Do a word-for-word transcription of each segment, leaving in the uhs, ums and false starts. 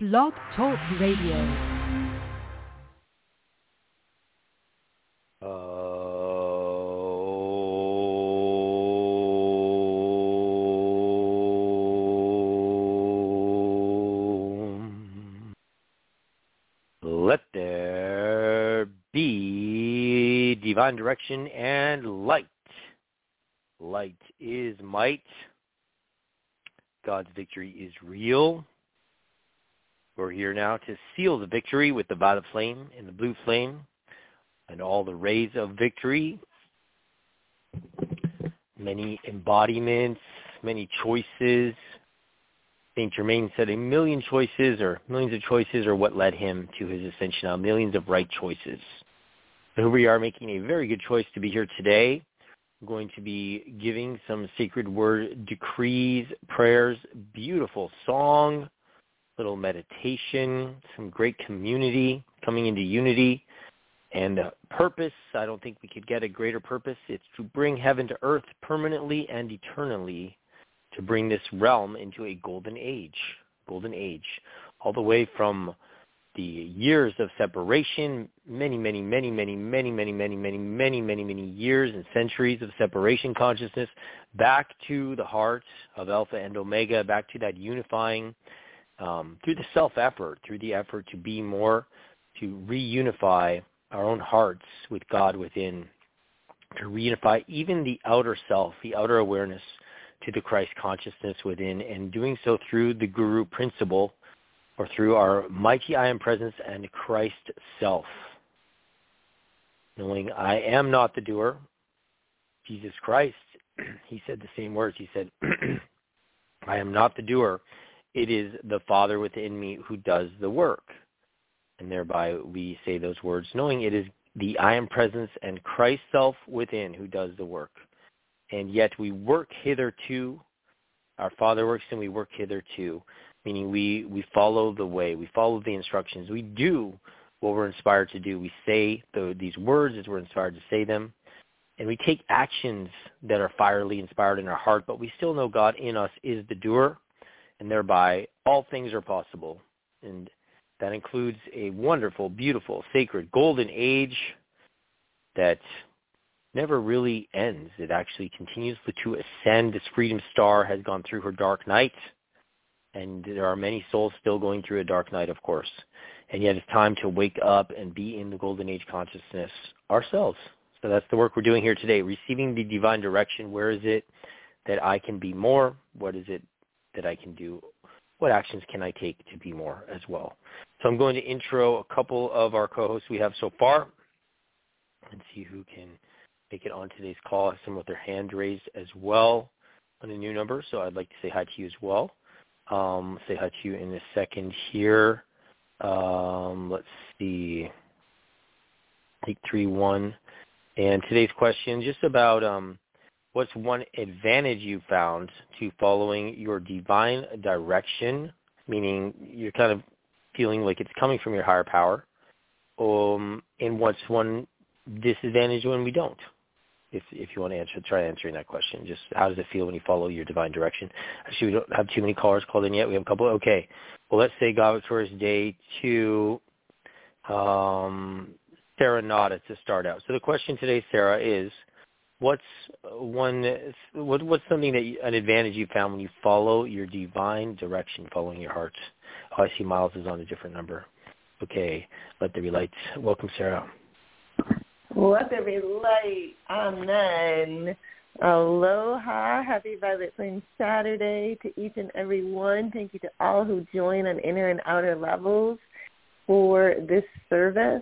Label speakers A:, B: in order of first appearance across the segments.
A: Blog Talk Radio.
B: Let there be divine direction and light. Light is might. God's victory is real. We're here now to seal the victory with the violet flame and the blue flame and all the rays of victory. Many embodiments, many choices. Saint Germain said a million choices or millions of choices are what led him to his ascension. Now, millions of right choices. So here we are making a very good choice to be here today. We're going to be giving some sacred word decrees, prayers, beautiful song, little meditation, some great community, coming into unity, and uh, purpose. I don't think we could get a greater purpose. It's to bring heaven to earth permanently and eternally, to bring this realm into a golden age, golden age, all the way from the years of separation, many, many, many, many, many, many, many, many, many, many, many years and centuries of separation consciousness, back to the heart of Alpha and Omega, back to that unifying, um, through the self-effort, through the effort to be more, to reunify our own hearts with God within, to reunify even the outer self, the outer awareness, to the Christ consciousness within, and doing so through the Guru principle, or through our mighty I Am presence and Christ self. Knowing I am not the doer, Jesus Christ, he said the same words. He said, I am not the doer. It is the Father within me who does the work. And thereby we say those words, knowing it is the I Am presence and Christ self within who does the work. And yet we work hitherto, our Father works and we work hitherto, meaning we, we follow the way, we follow the instructions, we do what we're inspired to do. We say the, these words as we're inspired to say them, and we take actions that are fierily inspired in our heart, but we still know God in us is the doer, and thereby all things are possible. And that includes a wonderful, beautiful, sacred, golden age that never really ends. It actually continues to ascend. This freedom star has gone through her dark night, and there are many souls still going through a dark night, of course. And yet it's time to wake up and be in the golden age consciousness ourselves. So that's the work we're doing here today, receiving the divine direction. Where is it that I can be more? What is it that I can do? What actions can I take to be more as well? So I'm going to intro a couple of our co-hosts we have so far and see who can make it on today's call. I have someone with their hand raised as well on a new number, so I'd like to say hi to you as well. Um, say hi to you in a second here. Um, let's see. Take three one. And today's question, just about um, what's one advantage you found to following your divine direction, meaning you're kind of feeling like it's coming from your higher power, um, and what's one disadvantage when we don't? If if you want to answer, try answering that question. Just how does it feel when you follow your divine direction? Actually, we don't have too many callers called in yet. We have a couple. Okay. Well, let's say God Victorious Day to um, Sarah Nada to start out. So the question today, Sarah, is what's one what what's something that you, an advantage you found when you follow your divine direction, following your heart? Oh, I see Miles is on a different number. Okay. Let there be light. Welcome, Sarah.
C: Let there be light. Amen. Aloha. Happy Violet Flame Saturday to each and every one. Thank you to all who join on inner and outer levels for this service.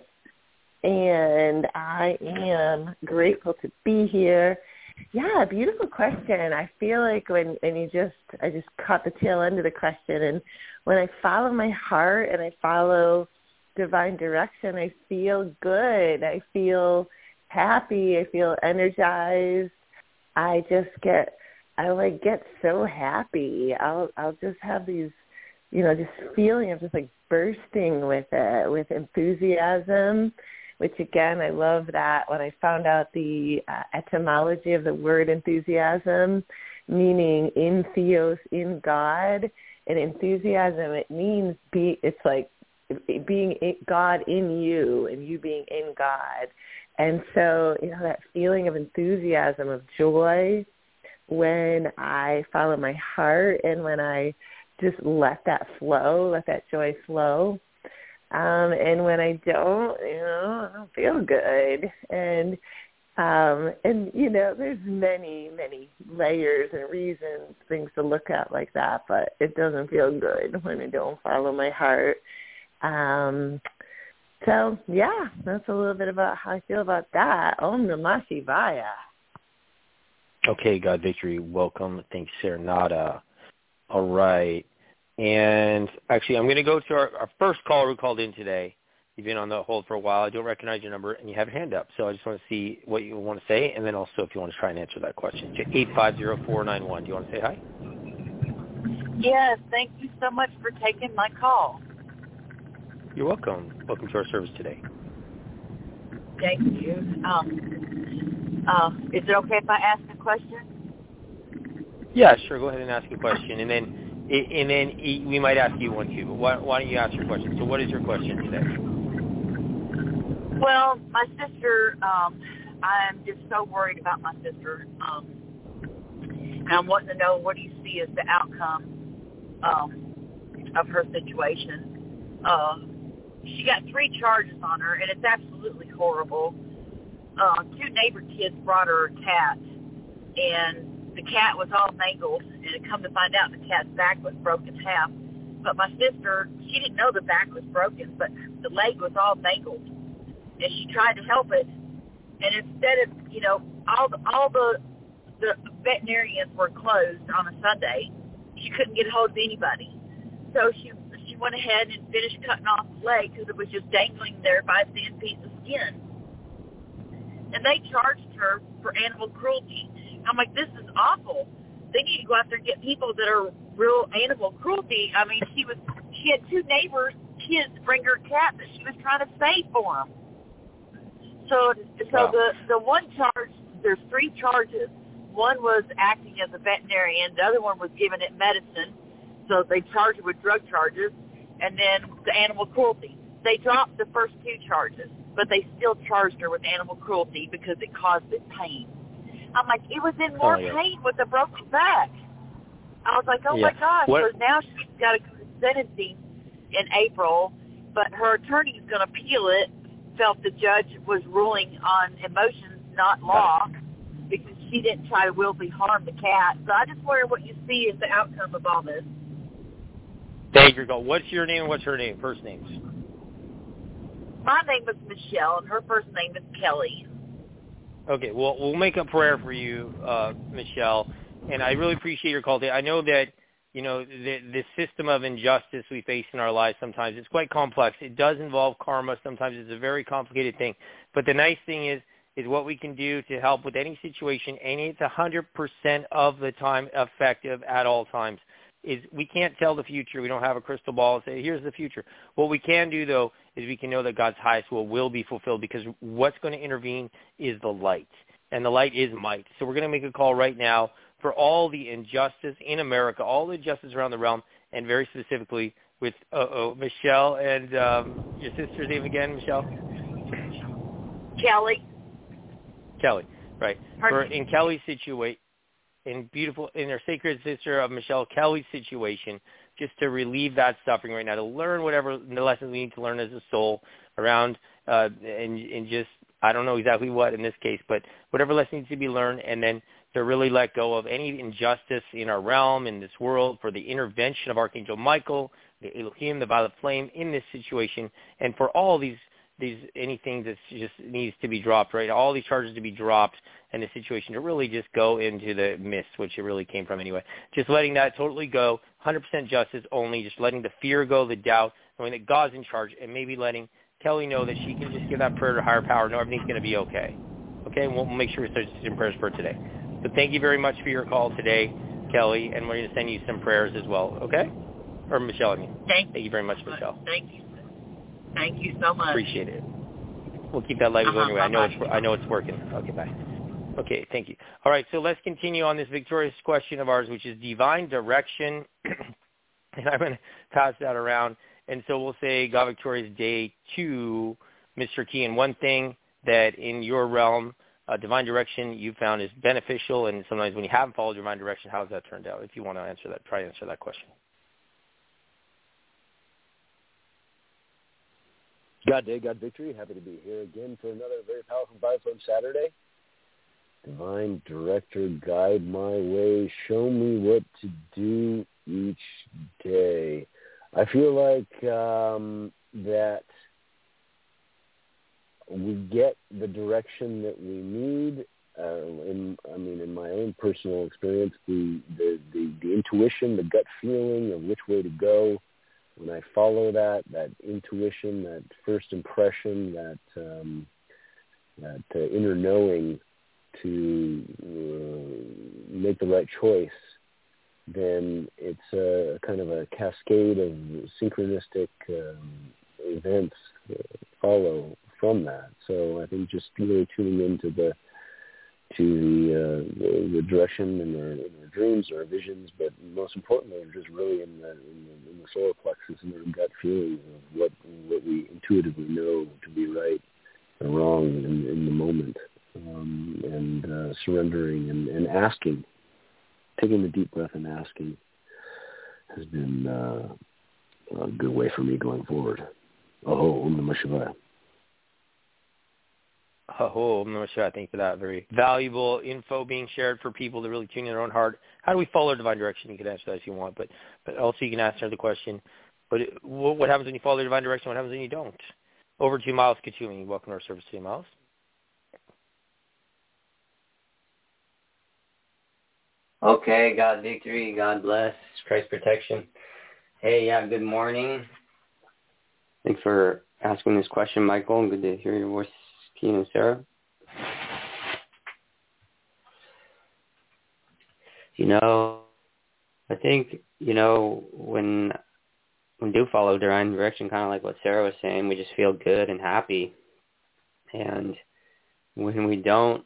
C: And I am grateful to be here. Yeah, beautiful question. I feel like when and you just I just caught the tail end of the question, and when I follow my heart and I follow divine direction, I feel good. I feel happy. I feel energized. I just get, I like get so happy. I'll, I'll just have these, you know, just feeling of just like bursting with it, with enthusiasm, which again, I love that when I found out the uh, etymology of the word enthusiasm, meaning in theos, in God, And enthusiasm, it means be. It's like being God in you and you being in God. And so, you know, that feeling of enthusiasm, of joy when I follow my heart and when I just let that flow, let that joy flow. Um, and when I don't, you know, I don't feel good. And, um, and you know, there's many, many layers and reasons, things to look at like that, but it doesn't feel good when I don't follow my heart. Um, so, yeah, that's a little bit about how I feel about that. Om Namah Shivaya.
B: Okay, God Victory, welcome. Thanks, Serenata. All right. And actually, I'm going to go to our, our first caller who called in today. You've been on the hold for a while. I don't recognize your number, and you have a hand up. So I just want to see what you want to say, and then also if you want to try and answer that question. eight five zero, four nine one. Do you want to say hi?
A: Yes, thank you so much for taking my call.
B: You're welcome. Welcome to our service today.
A: Thank you. Um, uh, is it okay if I ask a question?
B: Yeah, sure. Go ahead and ask a question, and then and then we might ask you one too. But why, why don't you ask your question? So, what is your question today?
A: Well, my sister, um, I'm just so worried about my sister, um, and I'm wanting to know what do you see as the outcome um, of her situation. Uh, she got three charges on her, and it's absolutely horrible. Uh, two neighbor kids brought her a cat, and the cat was all mangled, and it come to find out the cat's back was broken in half. But my sister, she didn't know the back was broken, but the leg was all mangled, and she tried to help it. And instead of, you know, all the, all the the veterinarians were closed on a Sunday, she couldn't get a hold of anybody. So she she went ahead and finished cutting off the leg because it was just dangling there by a thin piece of skin. And they charged her for animal cruelty. I'm like, this is awful. They need to go out there and get people that are real animal cruelty. I mean, she was she had two neighbors, kids, bring her a cat that she was trying to save for them. So, so
B: Wow.
A: the the one charge, there's three charges. One was acting as a veterinarian. The other one was giving it medicine. So they charged her with drug charges, and then the animal cruelty. They dropped the first two charges, but they still charged her with animal cruelty because it caused it pain. I'm like, it was in more
B: oh, yeah.
A: pain with a broken back. I was like, oh,
B: yeah.
A: my gosh.
B: What?
A: So now she's got to go to sentencing in April, but her attorney's going to appeal it, felt the judge was ruling on emotions, not law, because she didn't try to willfully harm the cat. So I just wonder what you see as the outcome of all this.
B: Thank you. What's your name and what's her name? First names.
A: My name is Michelle, and her first name is Kelly.
B: Okay, well, we'll make a prayer for you, uh, Michelle, and I really appreciate your call today. I know that, you know, the, the system of injustice we face in our lives sometimes, it's quite complex. It does involve karma. Sometimes it's a very complicated thing. But the nice thing is, is what we can do to help with any situation, and it's one hundred percent of the time effective at all times. Is we can't tell the future. We don't have a crystal ball and say, here's the future. What we can do, though, is we can know that God's highest will will be fulfilled, because what's going to intervene is the light, and the light is might. So we're going to make a call right now for all the injustice in America, all the injustice around the realm, and very specifically with uh-oh, Michelle and um, your sister's name again, Michelle?
A: Kelly.
B: Kelly, right. For,
A: Pardon?
B: in Kelly's situation, in beautiful, in her sacred sister of Michelle Kelly's situation, just to relieve that suffering right now, to learn whatever the lessons we need to learn as a soul around, uh, and, and just, I don't know exactly what in this case, but whatever lesson needs to be learned, and then to really let go of any injustice in our realm, in this world, for the intervention of Archangel Michael, the Elohim, the violet flame in this situation, and for all these these anything that just needs to be dropped, right? All these charges to be dropped in the situation to really just go into the mist, which it really came from anyway. Just letting that totally go, one hundred percent justice only, just letting the fear go, the doubt, knowing that God's in charge, and maybe letting Kelly know that she can just give that prayer to higher power, know everything's going to be okay. Okay, and we'll make sure we start some prayers for today. So thank you very much for your call today, Kelly, and we're going to send you some prayers as well, okay? Or Michelle, I mean.
A: Thank,
B: thank you very much, Michelle.
A: Thank you. Thank you so much.
B: Appreciate it. We'll keep that light
A: uh-huh,
B: going away. I know it's
A: bye-bye.
B: I know it's working. Okay, bye. Okay, thank you. All right, so let's continue on this victorious question of ours, which is divine direction and I'm going to pass that around. And so we'll say God Victorious Day two, Mister Keehan, one thing that in your realm, uh, divine direction, you found is beneficial, and sometimes when you haven't followed divine direction, how's that turned out? If you want to answer that, try to answer that question.
D: God Day, God Victory. Happy to be here again for another very powerful Bible Saturday. Divine Director, guide my way. Show me what to do each day. I feel like um, that we get the direction that we need. Uh, in, I mean, in my own personal experience, the, the, the, the intuition, the gut feeling of which way to go, when I follow that, that intuition, that first impression, that um, that uh, inner knowing to uh, make the right choice, then it's a kind of a cascade of synchronistic um, events that follow from that. So I think just really tuning into the to the, uh, the, the direction in their, in their dreams or visions, but most importantly, just really in the, in the, in the solar plexus and their gut feeling of what what we intuitively know to be right or wrong in, in the moment, um, and uh, surrendering and, and asking, taking the deep breath and asking has been uh, a good way for me going forward. Oh, Om Namah Shivaya.
B: Oh, I'm not sure. I think for that very valuable info being shared for people to really tune in their own heart. How do we follow divine direction? You can answer that if you want, but but also you can answer the question. But it, what happens when you follow the divine direction? What happens when you don't? Over to Miles Kachumi. Welcome to our service today, Miles.
E: Okay, God victory, God bless, Christ protection. Hey, yeah, good morning. Thanks for asking this question, Michael. Good to hear your voice, Keehan and Sarah. You know, I think, you know, when we do follow divine direction, kind of like what Sarah was saying, we just feel good and happy. And when we don't,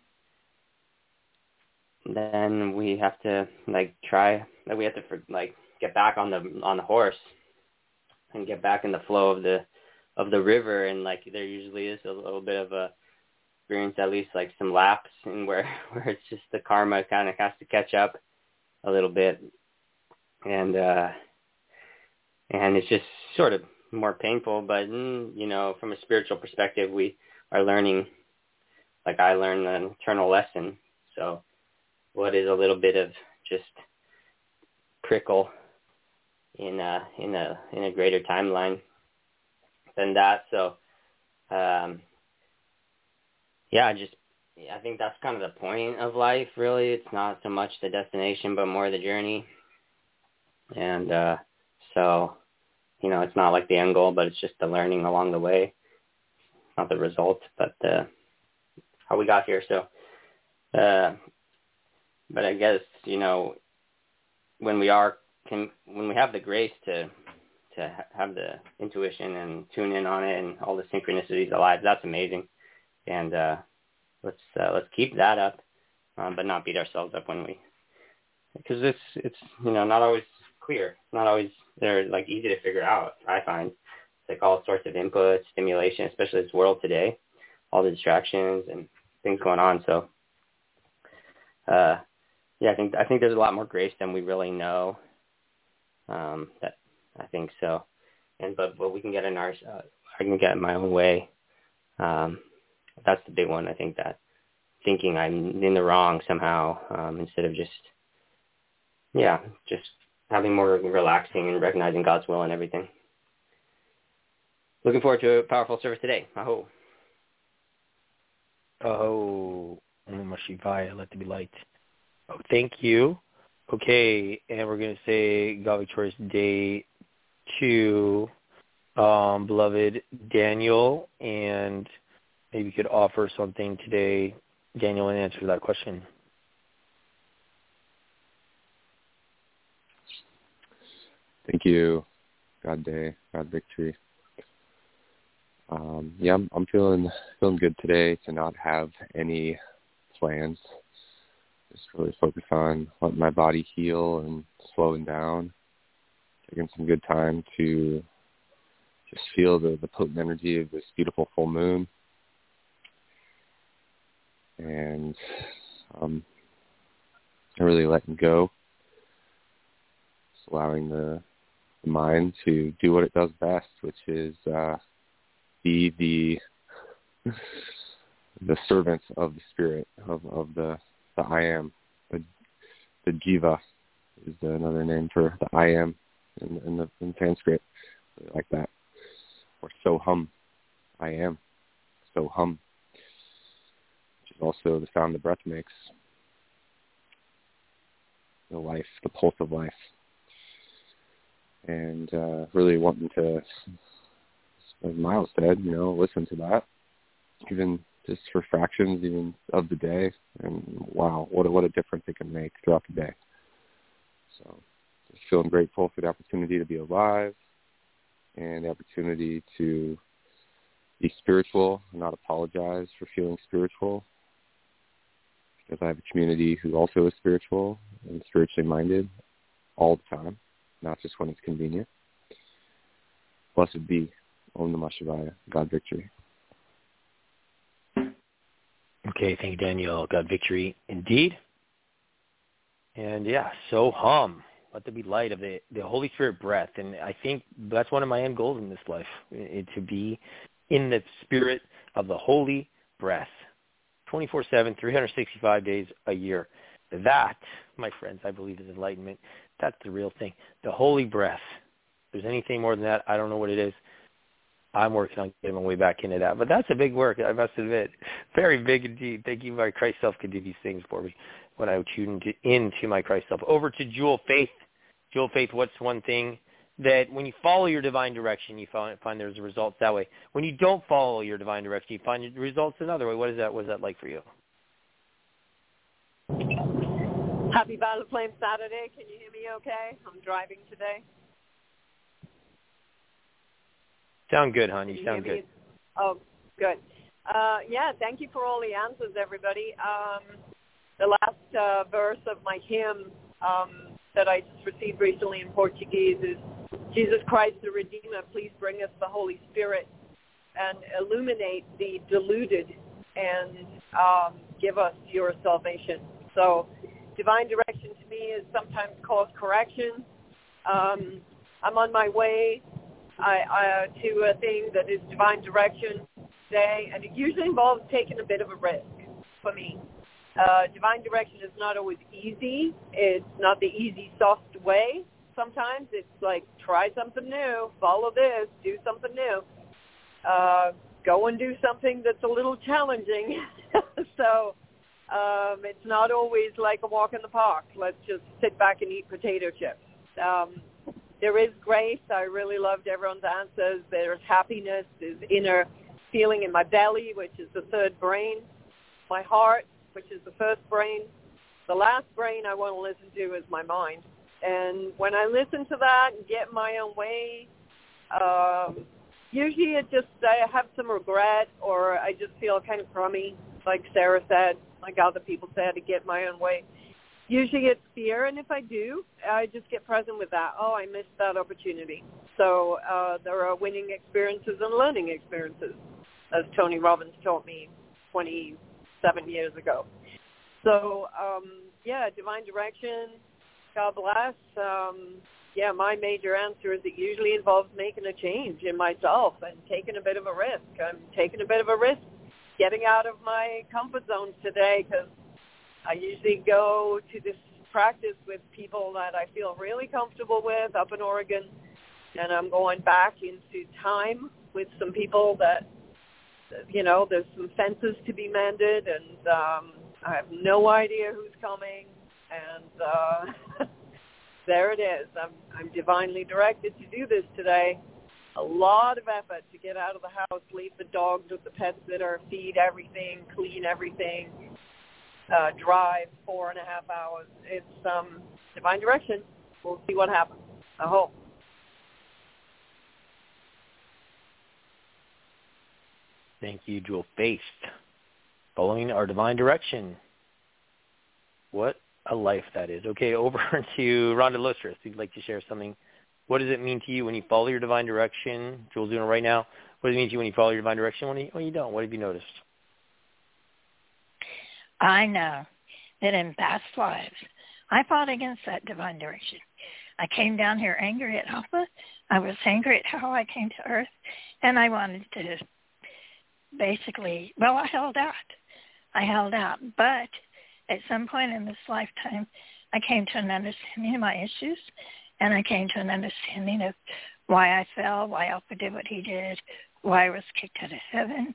E: then we have to, like, try, like, we have to, like, get back on the on the horse and get back in the flow of the of the river. And, like, there usually is a little bit of a experience, at least like some laps, and where where it's just the karma kind of has to catch up a little bit, and uh and it's just sort of more painful, but mm, you know, from a spiritual perspective, we are learning, like I learned an eternal lesson. So what is a little bit of just prickle in a in a in a greater timeline than that? So um Yeah, just I think that's kind of the point of life, really. It's not so much the destination, but more the journey. And uh, so, you know, it's not like the end goal, but it's just the learning along the way, not the result, but uh, how we got here. So, uh, but I guess, you know, when we are, can, when we have the grace to to have the intuition and tune in on it and all the synchronicities alive, that's amazing. And uh, let's uh, let's keep that up, um, but not beat ourselves up when we, because it's it's you know not always clear, not always they're like easy to figure out. I find it's like all sorts of input, stimulation, especially this world today, all the distractions and things going on. So, uh, yeah, I think I think there's a lot more grace than we really know. Um, that I think so, and but but we can get in our uh, I can get in my own way. Um, That's the big one. I think that thinking I'm in the wrong somehow, um, instead of just, yeah, just having more relaxing and recognizing God's will and everything. Looking forward to a powerful service today. Aho.
B: Oh, Om Namah Shivaya, let there be light. Oh, thank you. Okay, and we're going to say God Victorious Day to um, beloved Daniel, and maybe you could offer something today, Daniel, and answer that question.
F: Thank you. God Day, God Victory. Um, yeah, I'm, I'm feeling feeling good today to not have any plans. Just really focus on letting my body heal and slowing down. taking some good time to just feel the, the potent energy of this beautiful full moon. And um, really letting go, just allowing the, the mind to do what it does best, which is uh, be the the servant of the spirit, of, of the, the I am. The, the Jiva is another name for the I am in, in, the, in Sanskrit, really like that. Or Soham, I am, Soham, which is also the sound the breath makes, the life, the pulse of life. And uh, really wanting to, as Miles said, you know, listen to that, even just for fractions even of the day. And wow, what a, what a difference it can make throughout the day. So just feeling grateful for the opportunity to be alive and the opportunity to be spiritual and not apologize for feeling spiritual, because I have a community who also is spiritual and spiritually minded all the time, not just when it's convenient. Blessed be. Om Namah Shivaya. God victory.
B: Okay, thank you, Daniel. God victory indeed. And yeah, so hum. Let there be light of the, the Holy Spirit breath. And I think that's one of my end goals in this life, it, to be in the spirit of the holy breath, twenty-four seven, three hundred sixty-five days a year. That, my friends, I believe is enlightenment. That's the real thing. The holy breath. If there's anything more than that, I don't know what it is. I'm working on getting my way back into that. But that's a big work, I must admit. Very big indeed. Thank you, my Christ self could do these things for me when I tune into, into my Christ self. Over to Jewel Faith. Jewel Faith, what's one thing that when you follow your divine direction, you find, find there's results that way? When you don't follow your divine direction, you find results another way. What is that? What is that like for you?
G: Happy Violet Flame Saturday. Can you hear me okay? I'm driving today.
B: Sound good, hon. You sound good.
G: Oh, good. Uh, yeah, thank you for all the answers, everybody. Um, the last uh, verse of my hymn um, that I just received recently in Portuguese is, Jesus Christ the Redeemer, please bring us the Holy Spirit and illuminate the deluded and um, give us your salvation. So divine direction to me is sometimes cause correction. Um, I'm on my way I, I, to a thing that is divine direction today, and it usually involves taking a bit of a risk for me. Uh, divine direction is not always easy. It's not the easy, soft way. Sometimes it's like, try something new, follow this, do something new. Uh, go and do something that's a little challenging. So um, it's not always like a walk in the park. Let's just sit back and eat potato chips. Um, there is grace. I really loved everyone's answers. There's happiness. There's inner feeling in my belly, which is the third brain. My heart, which is the first brain. The last brain I want to listen to is my mind. And when I listen to that and get my own way, um, usually it just, I have some regret, or I just feel kind of crummy, like Sarah said, like other people said, to get my own way. Usually it's fear, and if I do, I just get present with that. Oh, I missed that opportunity. So uh, there are winning experiences and learning experiences, as Tony Robbins taught me twenty-seven years ago. So, um, yeah, divine direction, God bless. Um, yeah, my major answer is it usually involves making a change in myself and taking a bit of a risk. I'm taking a bit of a risk getting out of my comfort zone today, because I usually go to this practice with people that I feel really comfortable with up in Oregon, and I'm going back into time with some people that, you know, there's some fences to be mended, and um, I have no idea who's coming, and uh, there it is. I'm, I'm divinely directed to do this today. A lot of effort to get out of the house, leave the dogs with the pet sitter, feed everything, clean everything, uh, drive four and a half hours. It's um, divine direction. We'll see what happens. I hope.
B: Thank you, Jewel Faith. Following our divine direction. What a life that is. Okay, over to Rhonda Lustris. If you'd like to share something What does it mean to you when you follow your divine direction? Jules doing it right now. What does it mean to you when you follow your divine direction? When you, when you don't? What have you noticed?
H: I know that in past lives, I fought against that divine direction. I came down here angry at Alpha. I was angry at how I came to Earth, and I wanted to basically, well, I held out. I held out. But at some point in this lifetime, I came to an understanding of my issues, and I came to an understanding of why I fell, why Alpha did what he did, why I was kicked out of heaven.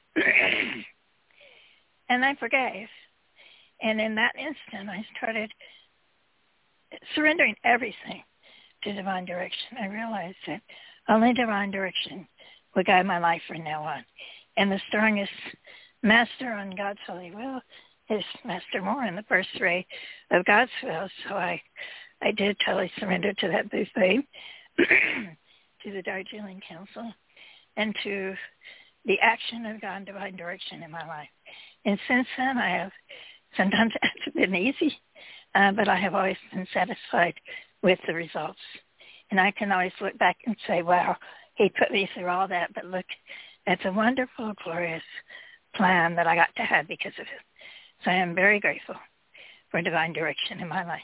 H: And I forgave. And in that instant, I started surrendering everything to divine direction. I realized that only divine direction would guide my life from now on. And the strongest master on God's holy will is Master Moore, the first ray of God's will. So I, I did totally surrender to that buffet, to the Darjeeling Council, and to the action of God and divine direction in my life. And since then, I have, sometimes it hasn't been easy, uh, but I have always been satisfied with the results. And I can always look back and say, wow, he put me through all that, but look, it's a wonderful, glorious plan that I got to have because of it. So I am very grateful for divine direction in my life.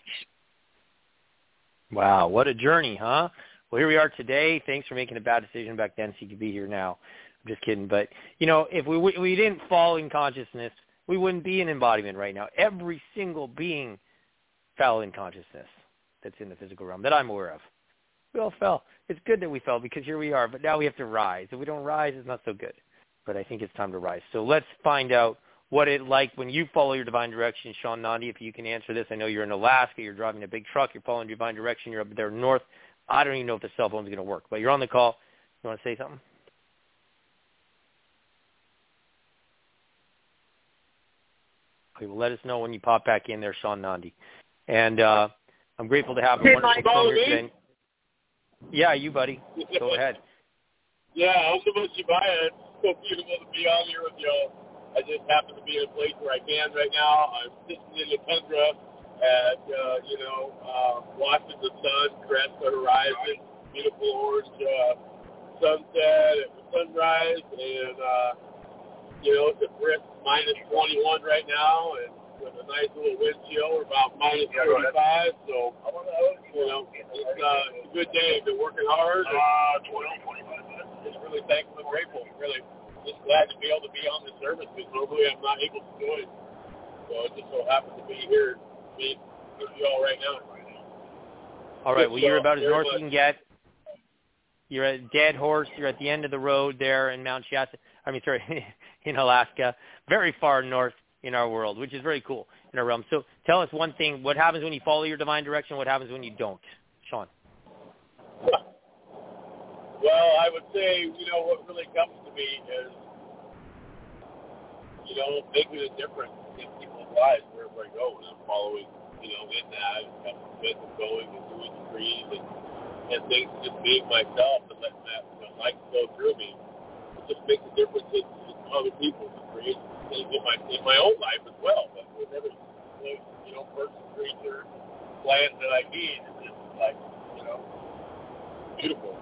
B: Wow, what a journey, huh? Well, here we are today. Thanks for making a bad decision back then so you could be here now. I'm just kidding. But, you know, if we we didn't fall in consciousness, we wouldn't be in embodiment right now. Every single being fell in consciousness that's in the physical realm that I'm aware of. We all fell. It's good that we fell because here we are, but now we have to rise. If we don't rise, it's not so good. But I think it's time to rise. So let's find out what it's like when you follow your divine direction. Sean Nandi, if you can answer this. I know you're in Alaska. You're driving a big truck. You're following divine direction. You're up there north. I don't even know if the cell phone's going to work, but you're on the call. You want to say something? Okay, well, let us know when you pop back in there, Sean Nandi. And uh, I'm grateful to have a wonderful program today. Yeah, you, buddy. Go ahead.
I: Yeah, I'm supposed to buy it. It's so beautiful to be on here with y'all. I just happen to be in a place where I can right now. I'm sitting in the tundra at, uh, you know, uh, watching the sun crest the horizon, beautiful orange uh, sunset at the sunrise, and, uh, you know, it's a brisk minus twenty-one right now, and with a nice little wind chill, we're about minus thirty-five, so, you know, it's, uh, it's a good day. I've been working hard, and just really thankful and grateful, really. Just glad to be able to be on the service because normally I'm not able to do it. So it just so happened to be here be with you all right now.
B: All right. Well, you're about as north
I: much.
B: you can get. You're at Dead Horse. You're at the end of the road there in Mount Shasta. I mean, sorry, in Alaska. Very far north in our world, which is very cool in our realm. So tell us one thing. What happens when you follow your divine direction? What happens when you don't? Sean.
I: Well, I would say, you know, what really comes to me is, you know, making a difference in people's lives wherever I go. And I'm following, you know, in that, I'm going and doing the trees and, and things, just being myself and letting that, you know, light go through me. It just makes a difference in, in other people and creates things in my, in my own life as well. But with every, you know, person, creature, plant that I meet, it's just like, you know, beautiful.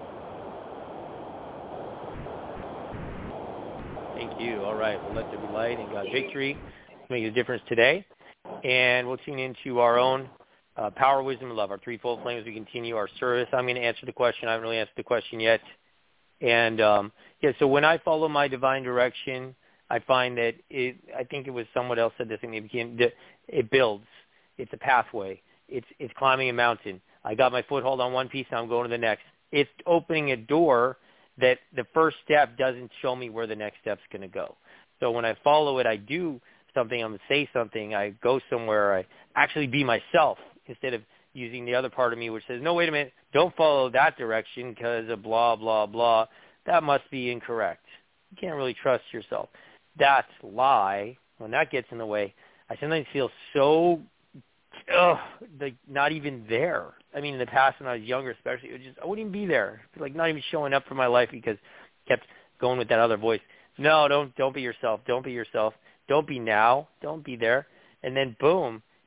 B: Thank you. All right. Well, let there be light and God's victory make a difference today. And we'll tune into our own uh, power, wisdom, and love, our threefold flame as we continue our service. I'm going to answer the question. I haven't really answered the question yet. And, um, yeah, so when I follow my divine direction, I find that it, I think it was someone else said this, and it became, it builds. It's a pathway. It's, it's climbing a mountain. I got my foothold on one piece, now I'm going to the next. It's opening a door that the first step doesn't show me where the next step's going to go. So when I follow it, I do something, I'm going to say something, I go somewhere, I actually be myself instead of using the other part of me which says, no, wait a minute, don't follow that direction because of blah, blah, blah. That must be incorrect. You can't really trust yourself. That's lie. When that gets in the way, I sometimes feel so ugh, like not even there. I mean, in the past when I was younger especially, it was just, I wouldn't even be there. Like not even showing up for my life because I kept going with that other voice. No, don't don't be yourself. Don't be yourself. Don't be now. Don't be there. And then boom,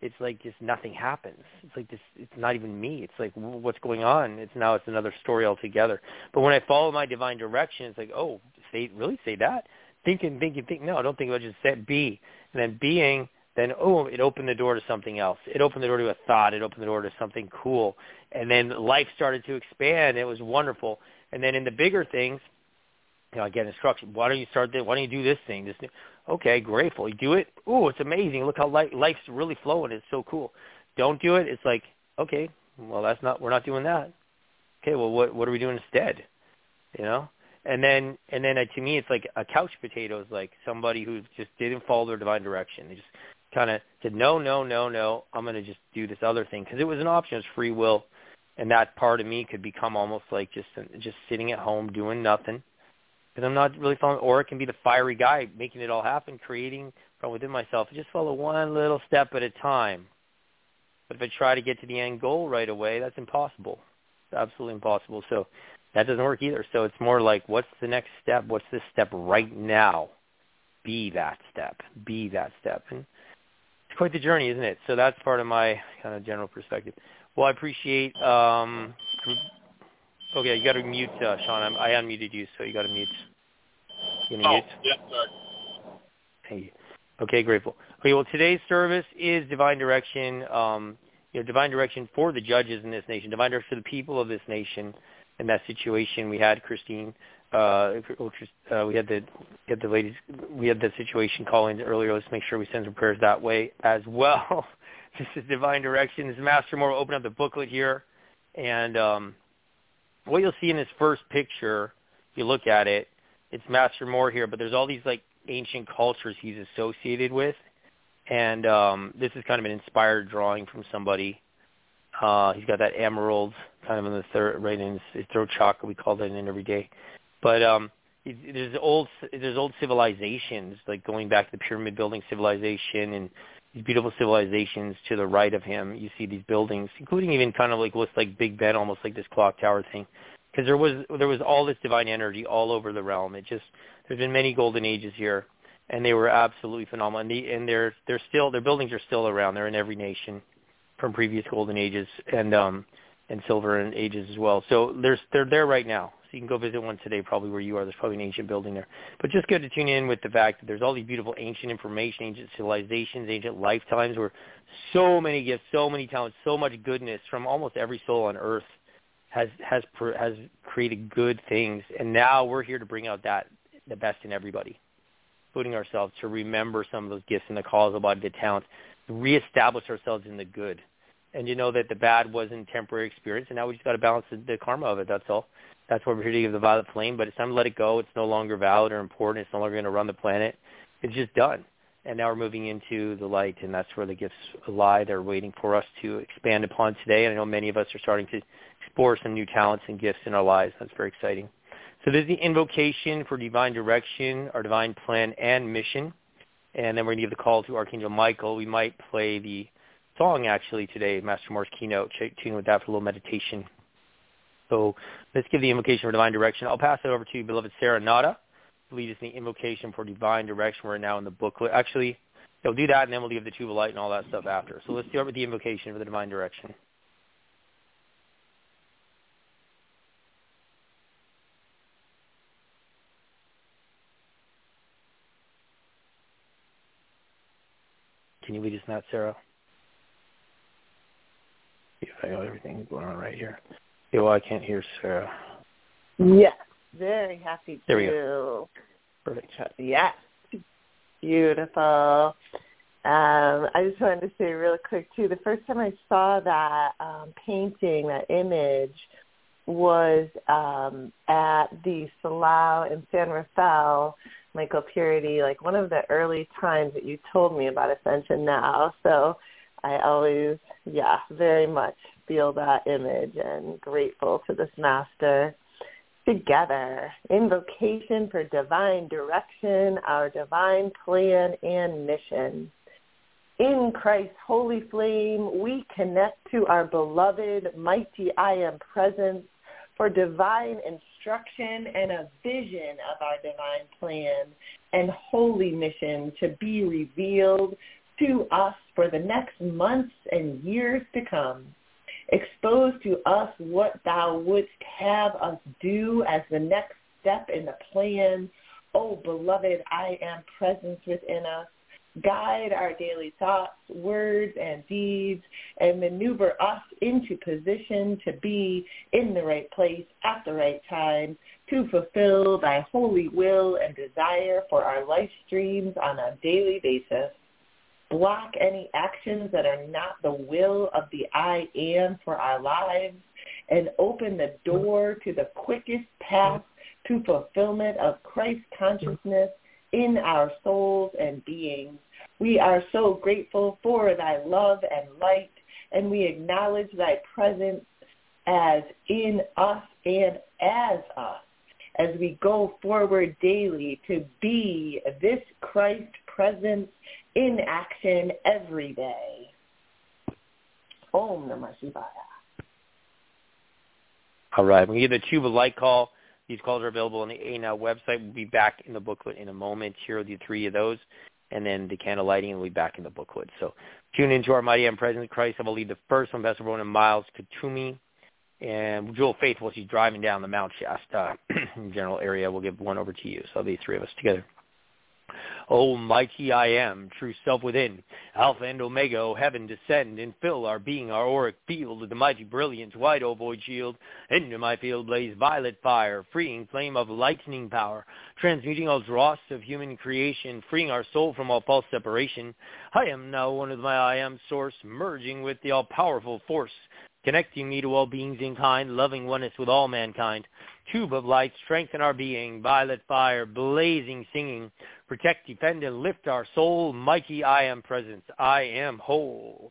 B: it's like just nothing happens. It's like this. It's not even me. It's like, what's going on? It's now it's another story altogether. But when I follow my divine direction, it's like, oh, say really say that. Thinking, thinking, thinking. No, don't think about it. Just say be, and then being. Then oh, it opened the door to something else. It opened the door to a thought. It opened the door to something cool, and then life started to expand. It was wonderful. And then in the bigger things, you know, I get instruction. Why don't you start this? Why don't you do this thing? This thing? Okay, grateful. You do it. Ooh, it's amazing. Look how life, life's really flowing. It's so cool. Don't do it. It's like, okay, well, that's not. We're not doing that. Okay, well, what what are we doing instead? You know. And then and then uh, to me, it's like a couch potato is like somebody who just didn't follow their divine direction. They just kind of said, no, no, no, no. I'm going to just do this other thing because it was an option. It was free will, and that part of me could become almost like just just sitting at home doing nothing. Because I'm not really following, or it can be the fiery guy making it all happen, creating from within myself. Just follow one little step at a time. But if I try to get to the end goal right away, that's impossible. It's absolutely impossible. So that doesn't work either. So it's more like, what's the next step? What's this step right now? Be that step. Be that step. And it's quite the journey, isn't it? So that's part of my kind of general perspective. Well, I appreciate um, – okay, you got to mute, uh, Sean. I unmuted you, so you got to mute. You gonna
I: oh,
B: mute?
I: yeah, sorry.
B: Thank you. Okay, grateful. Okay, well, today's service is divine direction. Um, you know, divine direction for the judges in this nation. Divine direction for the people of this nation. In that situation, we had Christine. Uh, uh, we had the we had the ladies. We had the situation call in earlier. Let's make sure we send some prayers that way as well. This is divine direction. This is Master Moore. We'll open up the booklet here, and um, what you'll see in this first picture, if you look at it, it's Master Moore here, but there's all these like ancient cultures he's associated with, and um, this is kind of an inspired drawing from somebody. Uh, he's got that emerald kind of in the third, right in his, his throat chakra. We call that in every day, but um, there's old there's old civilizations like going back to the pyramid building civilization and these beautiful civilizations to the right of him. You see these buildings, including even kind of like looks like Big Ben, almost like this clock tower thing. Because there was there was all this divine energy all over the realm. It just there's been many golden ages here, and they were absolutely phenomenal. And, the, and they're they're still their buildings are still around. They're in every nation from previous golden ages and um and silver and ages as well. So there's they're there right now. So you can go visit one today, probably where you are. There's probably an ancient building there. But just good to tune in with the fact that there's all these beautiful ancient information, ancient civilizations, ancient lifetimes, where so many gifts, so many talents, so much goodness from almost every soul on earth has has has created good things, and now we're here to bring out that the best in everybody, including ourselves, to remember some of those gifts and the causal body, the talents, reestablish ourselves in the good, and you know that the bad wasn't temporary experience, and now we just got to balance the, the karma of it. That's all. That's why we're here to give the violet flame, but it's time to let it go. It's no longer valid or important. It's no longer going to run the planet. It's just done. And now we're moving into the light, and that's where the gifts lie. They're waiting for us to expand upon today. And I know many of us are starting to explore some new talents and gifts in our lives. That's very exciting. So this is the invocation for divine direction, our divine plan and mission. And then we're going to give the call to Archangel Michael. We might play the song, actually, today, Master Moore's keynote. Tune with that for a little meditation. So let's give the invocation for divine direction. I'll pass it over to beloved Sarah Nada. Lead us in the invocation for divine direction. We're now in the booklet. Actually, they'll do that, and then we'll give the tube of light and all that stuff after. So let's start with the invocation for the divine direction. Can you lead us in that, Sarah? See if I got everything going on right here. Yeah, well, I can't hear Sarah.
C: Yes. Very happy to.
B: There we go. Perfect.
C: Yes. Beautiful. Um, I just wanted to say real quick, too, the first time I saw that um, painting, that image, was um, at the Salau in San Rafael, Michael Purity, like one of the early times that you told me about Ascension Now. So I always, yeah, very much feel that image and grateful to this master. Together, invocation for divine direction, our divine plan and mission. In Christ's holy flame, we connect to our beloved, mighty I Am presence for divine instruction and a vision of our divine plan and holy mission to be revealed to us for the next months and years to come. Expose to us what thou wouldst have us do as the next step in the plan. Oh, beloved, I am presence within us. Guide our daily thoughts, words, and deeds, and maneuver us into position to be in the right place at the right time to fulfill thy holy will and desire for our life streams on a daily basis. Block any actions that are not the will of the I am for our lives, and open the door to the quickest path to fulfillment of Christ consciousness in our souls and beings. We are so grateful for thy love and light, and we acknowledge thy presence as in us and as us as we go forward daily to be this Christ presence in action every day. Om Namah Shivaya.
B: All right. We give the Tube of Light call. These calls are available on the A Now website. We'll be back in the booklet in a moment. Here are the three of those. And then the candle lighting will be back in the booklet. So tune into our Mighty and Present Christ. I will lead the first one, Pastor Ronan Miles Katumi. And Jewel Faithful, she's driving down the Mount Shasta general area. We'll give one over to you. So the three of us together. O mighty I am, true self within, Alpha and Omega, O heaven descend and fill our being, our auric field with the mighty brilliance, wide O void shield. Into my field blaze violet fire, freeing flame of lightning power, transmuting all dross of human creation, freeing our soul from all false separation. I am now one with my I am source, merging with the all-powerful force, connecting me to all beings in kind, loving oneness with all mankind. Tube of light, strengthen our being, violet fire, blazing singing, protect, defend, and lift our soul, mighty I am presence, I am whole.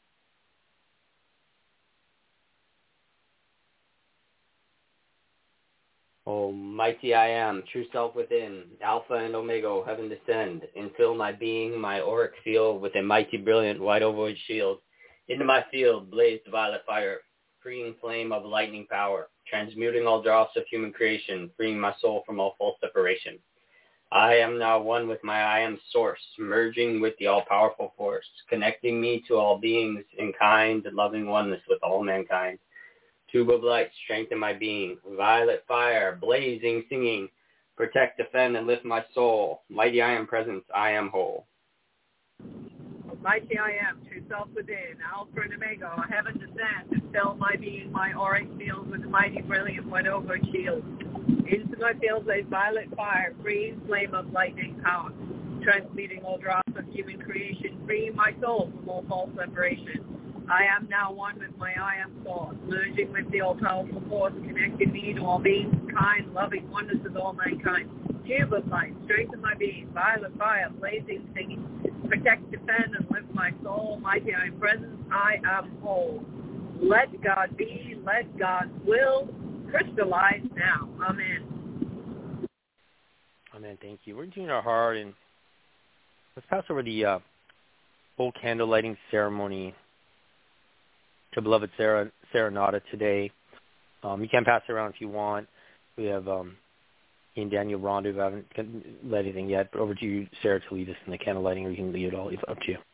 E: O mighty I am, true self within, Alpha and Omega, heaven descend, and fill my being, my auric field, with a mighty brilliant white ovoid shield. Into my field blazed violet fire, freeing flame of lightning power, transmuting all dross of human creation, freeing my soul from all false separation. I am now one with my I am source, merging with the all-powerful force, connecting me to all beings in kind and loving oneness with all mankind. Tube of light, strengthen my being, violet fire, blazing singing, protect, defend, and lift my soul. Mighty I am presence, I am whole.
G: Mighty I am, true self within, Alpha and Omega, heaven descend, and fill my being, my auric field, with the mighty brilliant white ovoid shield. Into my field blaze violet fire, freeing flame of lightning power, transmuting all dross of human creation, freeing my soul from all false separation. I am now one with my I am source, merging with the all-powerful force, connecting me to all beings, kind, loving oneness with all mankind. Tube of light, strengthen my being, violet fire, blazing, singing, protect, defend, and lift my soul, mighty I am presence, I am whole. Let God be, let God's will crystallize now. Amen.
B: Amen. Thank you. We're doing our heart, and let's pass over the uh, full candle lighting ceremony to beloved Sarah Serenata today. Um, you can pass it around if you want. We have um, Ian Daniel Ronda who haven't led anything yet, but over to you, Sarah, to lead us in the candle lighting, or you can lead it all. It's up to you.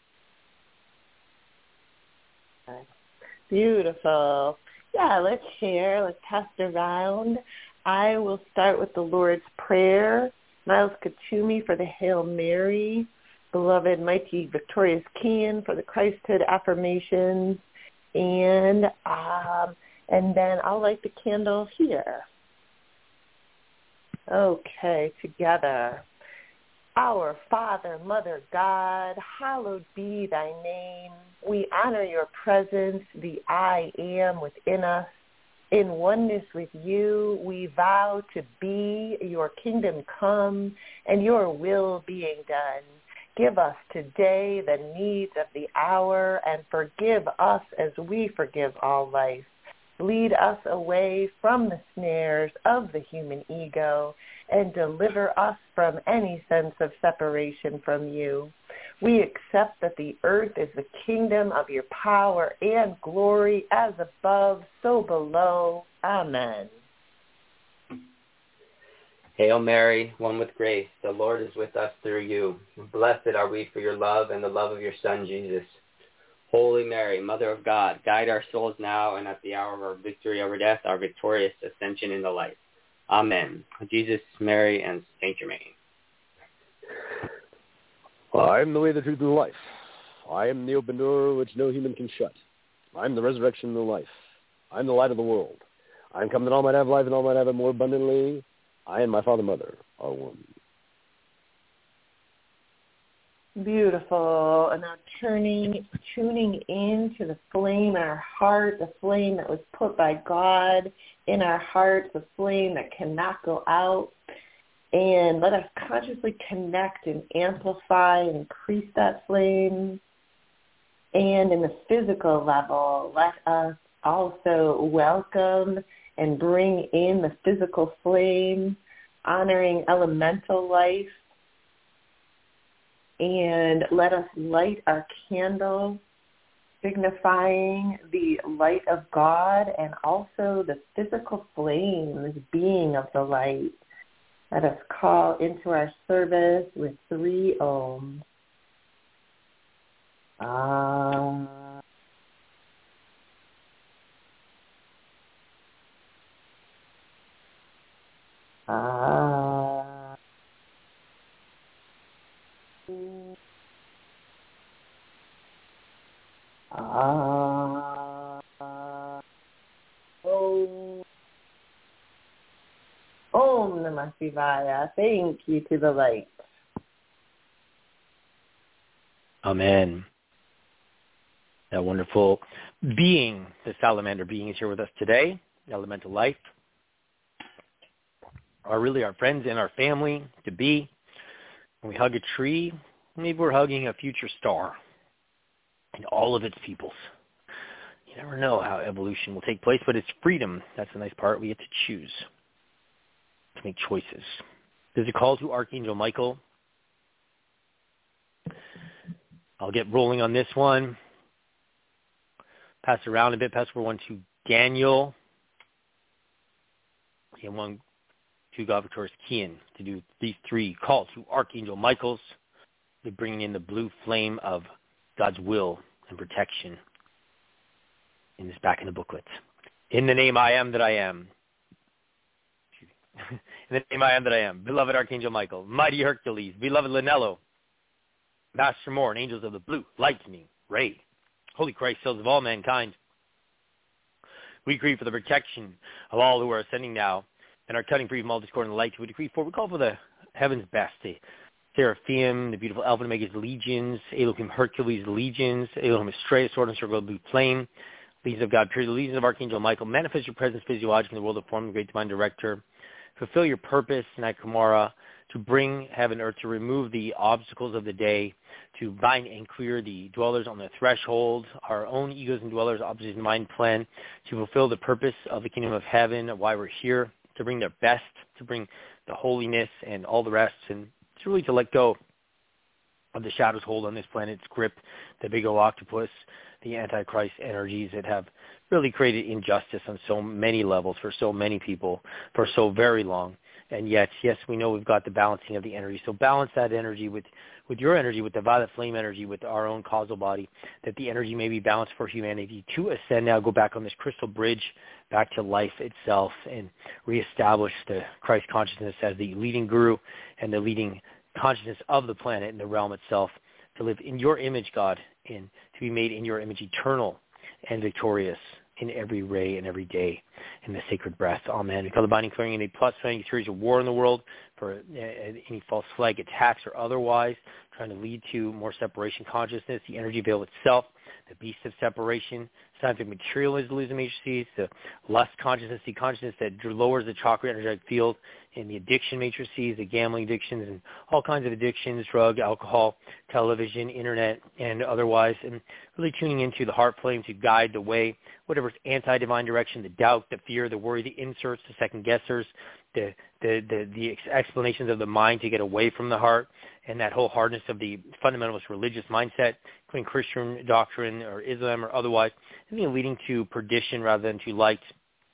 C: Beautiful. Yeah, let's share. Let's pass it around. I will start with the Lord's Prayer. Miles Katumi for the Hail Mary. Beloved Mighty Victorious King for the Christhood affirmations. And um, and then I'll light the candle here. Okay, together. Our Father, Mother God, hallowed be thy name. We honor your presence, the I am within us. In oneness with you, we vow to be your kingdom come and your will being done. Give us today the needs of the hour and forgive us as we forgive all life. Lead us away from the snares of the human ego and deliver us from any sense of separation from you. We accept that the earth is the kingdom of your power and glory, as above, so below. Amen.
E: Hail Mary, one with grace, the Lord is with us through you. Blessed are we for your love and the love of your Son, Jesus. Holy Mary, Mother of God, guide our souls now and at the hour of our victory over death, our victorious ascension into life. Amen. Jesus, Mary, and Saint Germain.
D: I am the way, the truth, and the life. I am the open door which no human can shut. I am the resurrection and the life. I am the light of the world. I am come that all might have life and all might have it more abundantly. I and my Father and Mother are one.
C: Beautiful. And now turning, tuning into the flame in our heart, the flame that was put by God in our hearts, the flame that cannot go out. And let us consciously connect and amplify and increase that flame. And in the physical level, let us also welcome and bring in the physical flame, honoring elemental life. And let us light our candle, signifying the light of God and also the physical flame, this being of the light. Let us call into our service with three ohms. Ah. Ah. Ah. Oh. Om Namah Shivaya. Thank you to the light.
B: Amen. That wonderful being, the salamander being, is here with us today. Elemental life. Are really our friends and our family to be. When we hug a tree, maybe we're hugging a future star and all of its peoples. You never know how evolution will take place, but it's freedom. That's the nice part. We get to choose, to make choices. There's a call to Archangel Michael. I'll get rolling on this one. Pass it around a bit. Pass over one to Daniel. And one to God Victorious Kian to do these three calls to Archangel Michael's. They're bringing in the blue flame of God's will and protection in this back in the booklet. In the name I am that I am. In the name I am that I am. Beloved Archangel Michael, mighty Hercules, beloved Linello, Master Moore, and angels of the blue, lightning, ray, Holy Christ, souls of all mankind. We decree for the protection of all who are ascending now and are cutting free from all discord and light. We decree for, we call for the heaven's best, the Seraphim, the beautiful Alpha and Omega's legions, Elohim Hercules legions, Elohim Astrea, sword and circle of blue flame, legions of God, pure, the legions of Archangel Michael. Manifest your presence physiologically in the world of form, the great divine director. Fulfill your purpose, Night Kumara, to bring heaven and earth, to remove the obstacles of the day, to bind and clear the dwellers on the threshold, our own egos and dwellers, opposite mind plan, to fulfill the purpose of the kingdom of heaven, why we're here, to bring their best, to bring the holiness and all the rest, and it's really to let go of the shadow's hold on this planet's grip, the big old octopus, the Antichrist energies that have really created injustice on so many levels for so many people for so very long. And yet, yes, we know we've got the balancing of the energy. So balance that energy with, with your energy, with the violet flame energy, with our own causal body, that the energy may be balanced for humanity to ascend now, go back on this crystal bridge back to life itself and reestablish the Christ consciousness as the leading guru and the leading consciousness of the planet and the realm itself, to live in your image, God, and to be made in your image, eternal and victorious in every ray and every day in the sacred breath. Amen. We call the binding, clearing, and a plus any theories of war in the world for uh, any false flag attacks or otherwise, trying to lead to more separation consciousness, the energy veil itself, the beast of separation, scientific materialism, illusion matrices, the lust consciousness, the consciousness that lowers the chakra energetic field, and the addiction matrices, the gambling addictions, and all kinds of addictions, drug, alcohol, television, internet, and otherwise, and really tuning into the heart flame to guide the way, whatever's anti-divine direction, the doubt, the fear, the worry, the inserts, the second-guessers, the, the, the, the explanations of the mind to get away from the heart, and that whole hardness of the fundamentalist religious mindset, including Christian doctrine or Islam or otherwise, and leading to perdition rather than to light.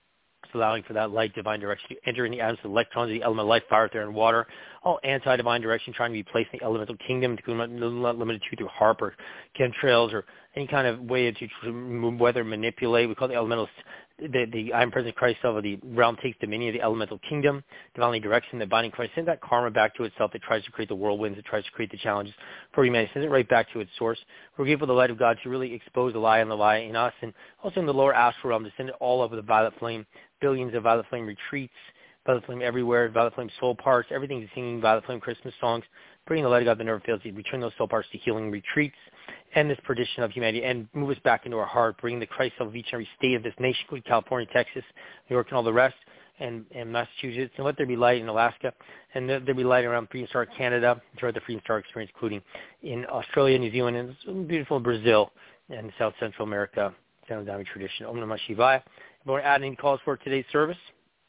B: It's allowing for that light divine direction to enter in the atoms of electrons, the element of life, fire, air, and water. All anti-divine direction trying to be placed in the elemental kingdom, not limited to through harp or chemtrails or any kind of way to whether manipulate. We call it the elementals. The, the I am present Christ of the realm takes dominion of the elemental kingdom, divinely direction, the binding Christ sends that karma back to itself that tries to create the whirlwinds, that tries to create the challenges for humanity, sends it right back to its source. We're grateful for the light of God to really expose the lie and the lie in us and also in the lower astral realm to send it all over the violet flame, billions of violet flame retreats, violet flame everywhere, violet flame soul parts, everything's singing violet flame Christmas songs, bringing the light of God that never fails to return those soul parts to healing retreats, end this perdition of humanity, and move us back into our heart, bring the Christ of each and every state of this nation, including California, Texas, New York, and all the rest, and, and Massachusetts, and let there be light in Alaska, and let there be light around Freedom Star Canada, throughout the Freedom Star experience, including in Australia, New Zealand, and beautiful Brazil, and South Central America, Sanandami tradition. Om Namah Shivaya. I want to add any calls for today's service?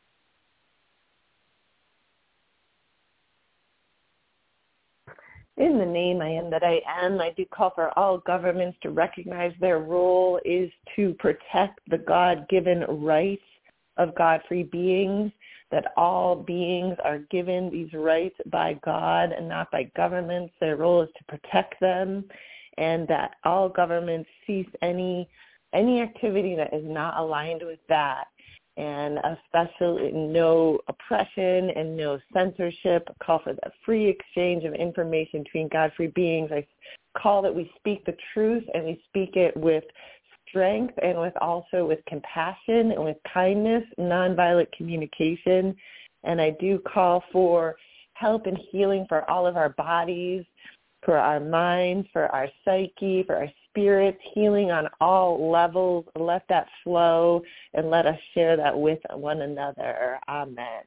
C: In the name I am that I am, I do call for all governments to recognize their role is to protect the God-given rights of God-free beings, that all beings are given these rights by God and not by governments. Their role is to protect them, and that all governments cease any any activity that is not aligned with that, and especially no oppression and no censorship. I call for the free exchange of information between God-free beings. I call that we speak the truth, and we speak it with strength and with also with compassion and with kindness, nonviolent communication. And I do call for help and healing for all of our bodies, for our minds, for our psyche, for our spirits, healing on all levels. Let that flow, and let us share that with one another. Amen.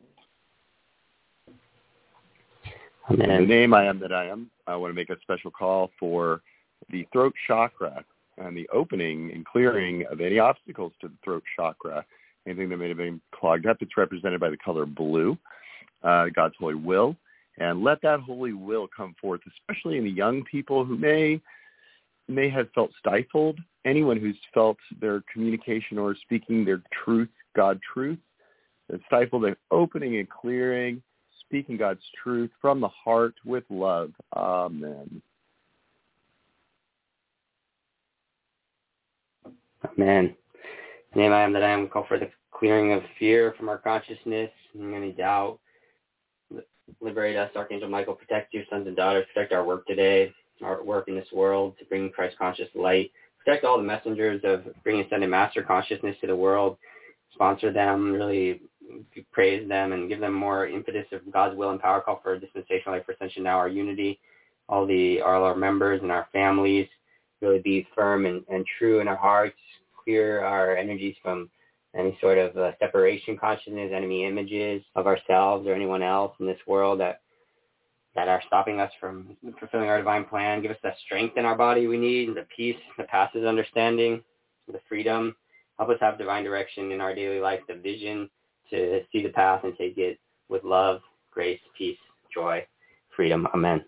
J: Amen. In the name I am that I am, I want to make a special call for the throat chakra and the opening and clearing of any obstacles to the throat chakra, anything that may have been clogged up. It's represented by the color blue, uh, God's holy will. And let that holy will come forth, especially in the young people who may may have felt stifled, anyone who's felt their communication or speaking their truth, God truth, that stifled, their opening and clearing, speaking God's truth from the heart with love. Amen.
E: Amen. Name I am that I am, call for the clearing of fear from our consciousness and any doubt. Liberate us, Archangel Michael. Protect your sons and daughters. Protect our work today, our work in this world to bring Christ conscious light. Protect all the messengers of bringing Ascended Master consciousness to the world. Sponsor them, really praise them, and give them more impetus of God's will and power. Call for dispensational life for Ascension Now, our unity. All the all our members and our families really be firm and, and true in our hearts. Clear our energies from any sort of uh, separation consciousness, enemy images of ourselves or anyone else in this world that that are stopping us from fulfilling our divine plan. Give us the strength in our body we need, and the peace that passes understanding, the freedom. Help us have divine direction in our daily life, the vision to see the path and take it with love, grace, peace, joy, freedom. Amen.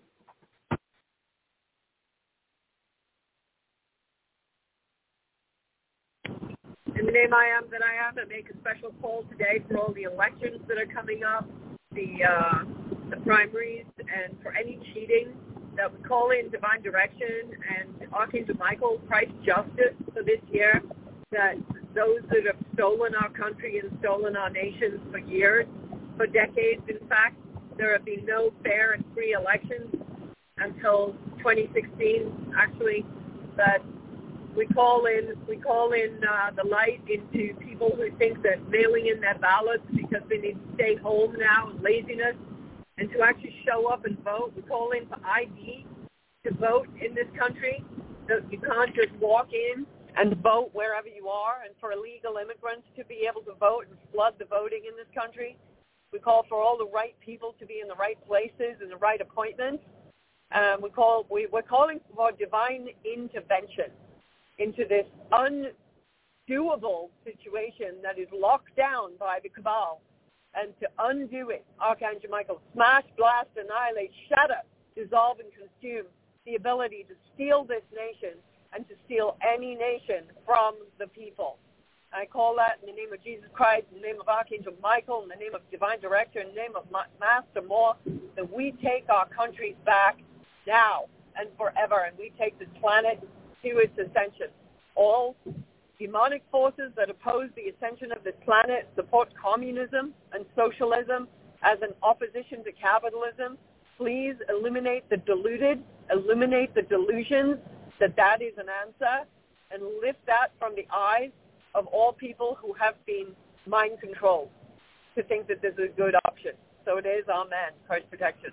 G: In the name I am that I am, I make a special call today for all the elections that are coming up, the uh, the primaries, and for any cheating, that we call in divine direction and Archangel Michael, Christ justice for this year, that those that have stolen our country and stolen our nations for years, for decades, in fact, there have been no fair and free elections until twenty sixteen, actually, that We call in we call in uh, the light into people who think that mailing in their ballots because they need to stay home now and laziness, and to actually show up and vote. We call in for I D to vote in this country. That you can't just walk in and vote wherever you are, and for illegal immigrants to be able to vote and flood the voting in this country. We call for all the right people to be in the right places and the right appointments. Um, we call we, we're calling for divine intervention into this undoable situation that is locked down by the cabal, and to undo it, Archangel Michael, smash, blast, annihilate, shatter, dissolve, and consume the ability to steal this nation and to steal any nation from the people. I call that in the name of Jesus Christ, in the name of Archangel Michael, in the name of Divine Director, in the name of Master Moore, that we take our countries back now and forever, and we take this planet to its ascension. All demonic forces that oppose the ascension of this planet support communism and socialism as an opposition to capitalism. Please eliminate the deluded, eliminate the delusions that that is an answer, and lift that from the eyes of all people who have been mind controlled to think that this is a good option. So it is. Amen. Christ protection.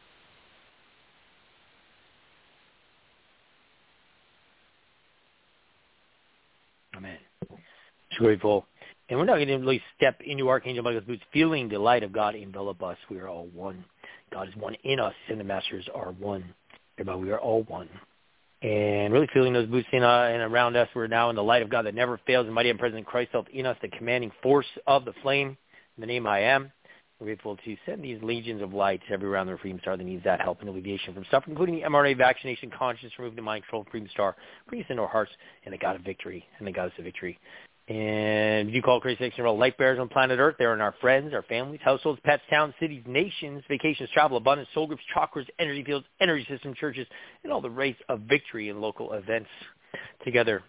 B: Amen. So grateful. And we're now going to really step into Archangel Michael's boots, feeling the light of God envelop us. We are all one. God is one in us, and the masters are one. Everybody, we are all one. And really feeling those boots in uh, and around us. We're now in the light of God that never fails, and mighty and present Christ felt in us, the commanding force of the flame. In the name I am. We're grateful to send these legions of light to every around the Freedom Star that needs that help and alleviation from suffering, including the M R N A vaccination, conscience, removing the mind control, Freedom Star, bring us into our hearts, and the God of victory, and the Goddess of victory. And we do call Crazy Six and light bearers on planet Earth. They're in our friends, our families, households, pets, towns, cities, nations, vacations, travel, abundance, soul groups, chakras, energy fields, energy system, churches, and all the rates of victory in local events together.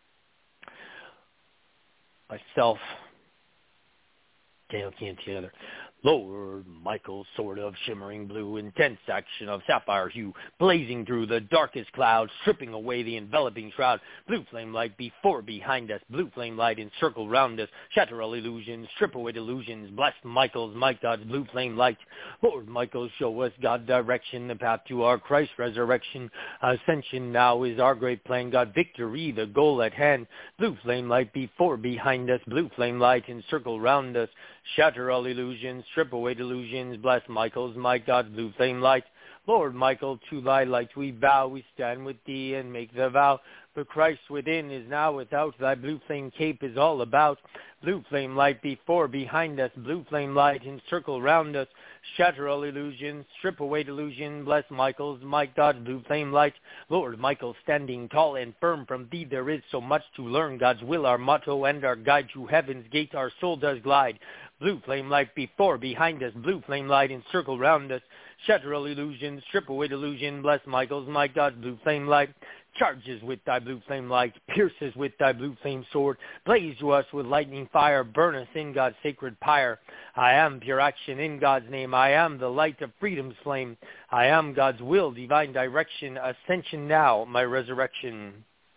B: Myself, Daniel Keane together. Lord Michael, sword of shimmering blue, intense action of sapphire hue, blazing through the darkest clouds, stripping away the enveloping shroud. Blue flame light before, behind us, blue flame light encircle round us, shatter all illusions, strip away delusions. Bless Michael's might, God's blue flame light. Lord Michael, show us God direction, the path to our Christ resurrection. Ascension now is our great plan, God victory, the goal at hand. Blue flame light before, behind us, blue flame light encircle round us, shatter all illusions, strip away delusions. Bless Michael's might, God's blue flame light. Lord Michael, to thy light we bow, we stand with thee and make the vow. For Christ within is now without, thy blue flame cape is all about. Blue flame light before, behind us, blue flame light encircle round us, shatter all illusions, strip away delusion. Bless Michael's might, God's blue flame light. Lord Michael, standing tall and firm, from thee there is so much to learn. God's will our motto and our guide, to heaven's gate our soul does glide. Blue flame light before, behind us, blue flame light encircle round us, shatter all illusions, strip away delusion. Bless Michael's might, God's blue flame light. Charges with thy blue flame light, pierces with thy blue flame sword, blaze to us with lightning fire, burn us in God's sacred pyre. I am pure action in God's name, I am the light of freedom's flame, I am God's will, divine direction, ascension now, my resurrection.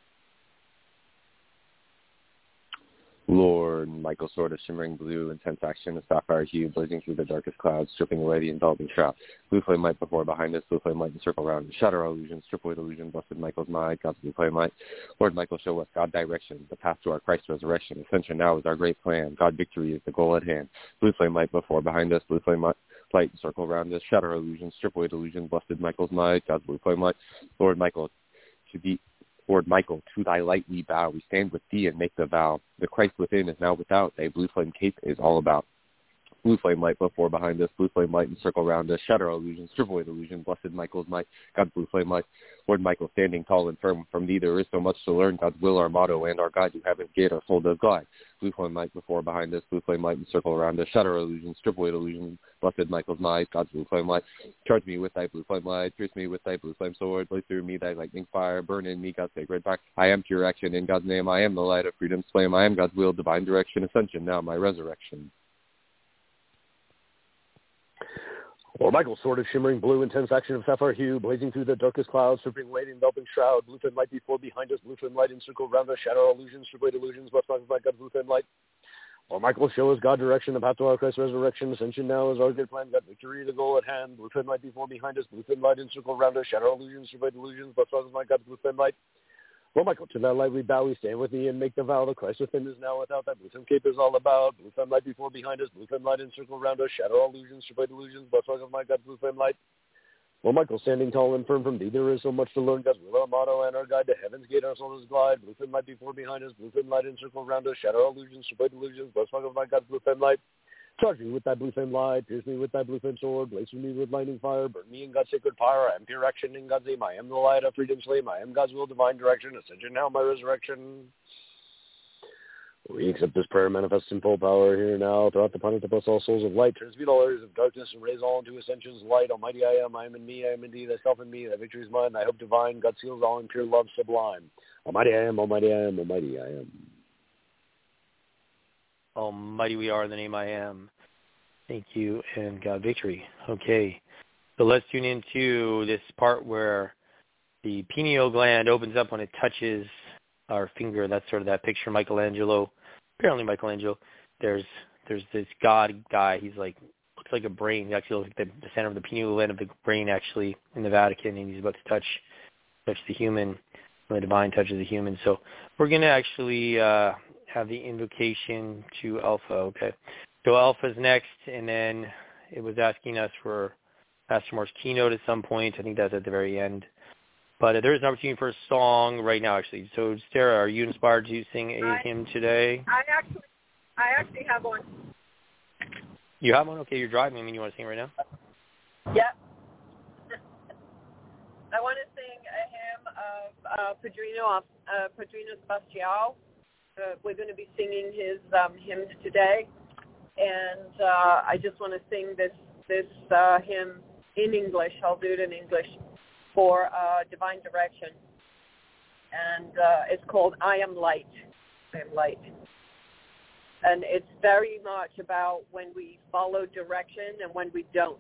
F: Lord Michael, sword of shimmering blue, intense action of sapphire hue, blazing through the darkest clouds, stripping away the enveloping shroud. Blue flame light before, behind us, blue flame light encircle round, shatter all illusions, strip away delusion. Blessed Michael's might, God's blue flame light. Lord Michael, show us God direction, the path to our Christ resurrection. Ascension now is our great plan. God victory is the goal at hand. Blue flame light before, behind us, blue flame light. Light encircle round us, shatter all illusions, strip away delusion. Blessed Michael's might, God's blue flame light. Lord Michael, to be Lord Michael, to thy light we bow, we stand with thee and make the vow. The Christ within is now without, thy blue flame cape is all about. Blue flame light before, behind us, blue flame light encircle round us, shatter all illusions, strip away delusion. Blessed Michael's might, God's blue flame light. Lord Michael, standing tall and firm, from thee there is so much to learn. God's will our motto and our guide, to heaven's gate our soul does glide. Blue flame light before, behind us, blue flame light encircle around us, shatter all illusions, strip away delusion. Blessed Michael's might, God's blue flame light. Charge me with thy blue flame light, pierce me with thy blue flame sword, blaze through me thy lightning fire, burn in me God's sacred fire. I am pure action in God's name, I am the light of freedom's flame, I am God's will, divine direction, ascension now my resurrection.
D: Lord Michael, sword of shimmering blue, intense action of sapphire hue, blazing through the darkest clouds, stripping away the enveloping shroud. Blue flame light before, behind us, blue flame light encircle round us, shatter all illusions, strip away delusions. Bless my God, blue flame light. Lord Michael, show us God direction, the path to our Christ resurrection. Ascension now is our good plan. God victory, the goal at hand. Blue flame light before, behind us, blue flame light encircle round us, shatter all illusions, strip away delusions. Bless my God, blue flame light. Lord Michael, to that light we bow, we stand with thee and make the vow. The Christ within is now without, that blue flame cape is all about. Blue flame light before, behind us, blue flame light encircle round us, shatter all illusions, strip away delusions. Bless my God, blue flame light. Lord Michael, standing tall and firm, from thee there is so much to learn. God's will our motto and our guide, to heaven's gate our soul does glide. Blue flame light before, behind us, blue flame light encircle round us, shatter all illusions, strip away delusions. Bless my God, blue flame light. Charge me with thy blue flame light, pierce me with thy blue flame sword, blaze me with lightning fire, burn me in God's sacred fire. I am pure action in God's name, I am the light of freedom's flame, I am God's will, divine direction, ascension now, my resurrection. We accept this prayer manifests in full power here now throughout the planet to bless all souls of light, transmute all areas of darkness, and raise all into ascensions of light. Almighty I am, I am in me, I am in thee, thyself in me, thy victory is mine, thy hope divine, God seals all in pure love sublime. Almighty I am, almighty I am, almighty I am.
B: Almighty we are in the name I am. Thank you, and God victory. Okay, so let's tune into this part where the pineal gland opens up when it touches our finger. That's sort of that picture Michelangelo, apparently Michelangelo. There's there's this God guy. He's like, looks like a brain. He actually looks like the, the center of the pineal gland of the brain actually in the Vatican, and he's about to touch touch the human. The divine touches the human. So we're going to actually uh, have the invocation to Alpha. Okay. So Alpha's next, and then it was asking us for Pastor Moore's keynote at some point. I think that's at the very end. But uh, there is an opportunity for a song right now, actually. So, Sarah, are you inspired to sing a
G: I,
B: hymn today?
G: I actually, I actually have one.
B: You have one? Okay, you're driving. I mean, you want to sing right now?
G: Yeah. I want to sing a hymn of uh, Padrino, uh, Padrino Sebastião. Uh, we're going to be singing his um, hymns today, and uh, I just want to sing this this uh, hymn in English. I'll do it in English for uh, Divine Direction, and uh, it's called "I Am Light." I am light, and it's very much about when we follow direction and when we don't.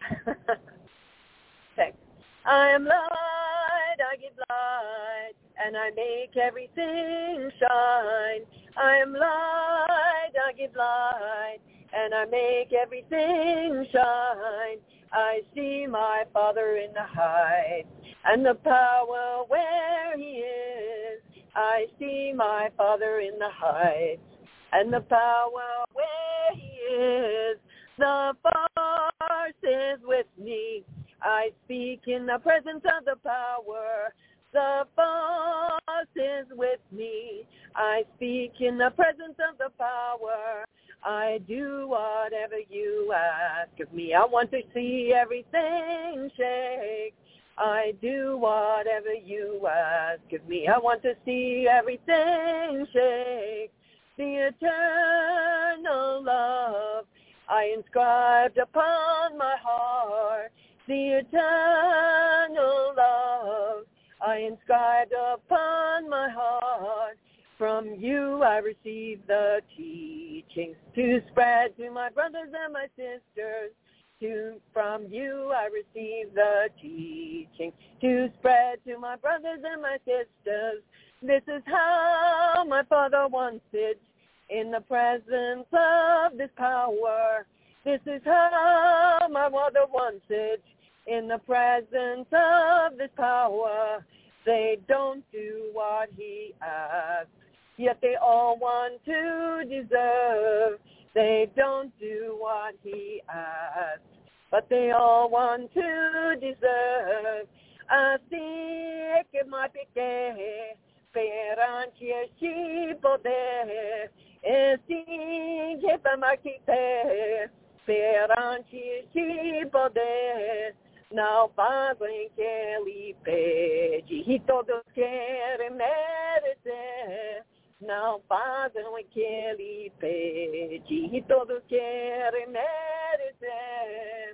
G: Okay. I am light, I give light, and I make everything shine. I am light, I give light, and I make everything shine. I see my Father in the heights, and the power where he is. I see my Father in the heights, and the power where he is. The force is with me. I speak in the presence of the power. The force is with me. I speak in the presence of the power. I do whatever you ask of me. I want to see everything shake. I do whatever you ask of me. I want to see everything shake. The eternal love I inscribed upon my heart. The eternal love I inscribed upon my heart. From you I receive the teachings to spread to my brothers and my sisters. To, from you I receive the teachings to spread to my brothers and my sisters. This is how my Father wants it, in the presence of this power. This is how my Mother wants it, in the presence of this power. They don't do what he asks, yet they all want to deserve. They don't do what he asks, but they all want to deserve. Así que me piqué, perante si poder, assim que me quitei, perante si poder. Não fazem que ele pede, e todos querem merecer. Não fazem o que ele pede, e todos querem merecer.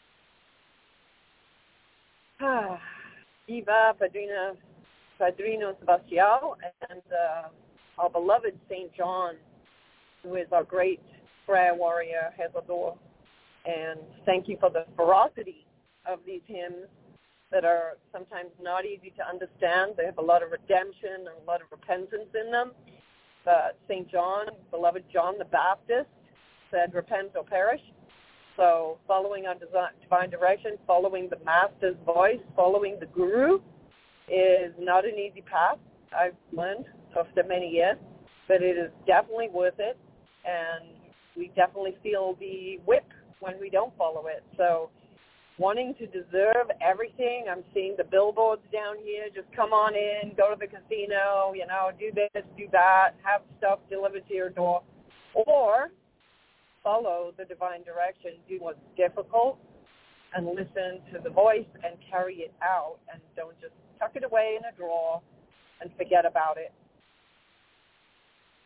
G: Ah, Viva Padrino, Padrino Sebastião, and uh, our beloved Saint John, who is our great prayer warrior, Rezador. And thank you for the ferocity of these hymns that are sometimes not easy to understand. They have a lot of redemption and a lot of repentance in them. But Saint John, beloved John the Baptist, said, repent or perish. So following our divine direction, following the Master's voice, following the Guru is not an easy path, I've learned after many years, but it is definitely worth it. And we definitely feel the whip when we don't follow it. So wanting to deserve everything. I'm seeing the billboards down here. Just come on in, go to the casino, you know, do this, do that, have stuff delivered to your door. Or follow the divine direction, do what's difficult, and listen to the voice and carry it out, and don't just tuck it away in a drawer and forget about it.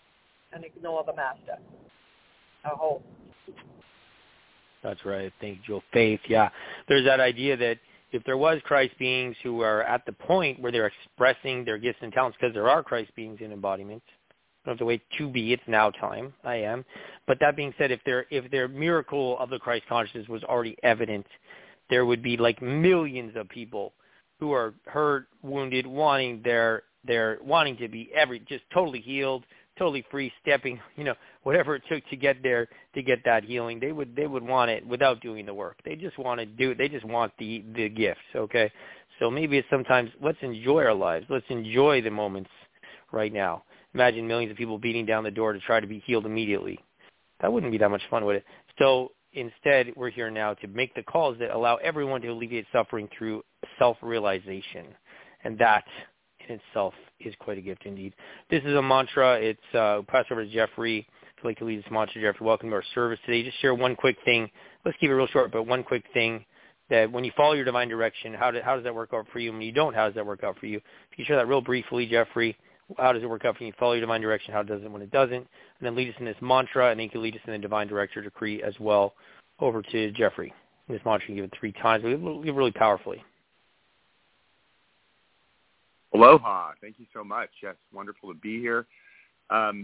G: and ignore the master. A whole.
B: That's right. Thank you, Joel. Faith, yeah. There's that idea that if there was Christ beings who are at the point where they're expressing their gifts and talents, because there are Christ beings in embodiments, you don't have to wait to be. It's now time. I am. But that being said, if their if their miracle of the Christ consciousness was already evident, there would be like millions of people who are hurt, wounded, wanting their their wanting to be every just totally healed, totally free, stepping, you know, whatever it took to get there to get that healing. They would they would want it without doing the work. They just want to do it. They just want the the gifts. Okay, so maybe it's sometimes let's enjoy our lives. Let's enjoy the moments right now. Imagine millions of people beating down the door to try to be healed immediately. That wouldn't be that much fun, would it? So instead, we're here now to make the calls that allow everyone to alleviate suffering through self-realization. And that in itself is quite a gift indeed. This is a mantra. It's uh, passed over to Jeffrey. If you'd like to lead this mantra, Jeffrey, welcome to our service today. Just share one quick thing. Let's keep it real short, but one quick thing that when you follow your divine direction, how, do, how does that work out for you? And when you don't, how does that work out for you? If you share that real briefly, Jeffrey, how does it work out for you? Follow your divine direction. How does it when it doesn't? And then lead us in this mantra, and then you can lead us in the divine director decree as well. Over to Jeffrey. In this mantra, you give it three times. We give it really powerfully.
J: Aloha. Thank you so much. Yes, wonderful to be here. Um,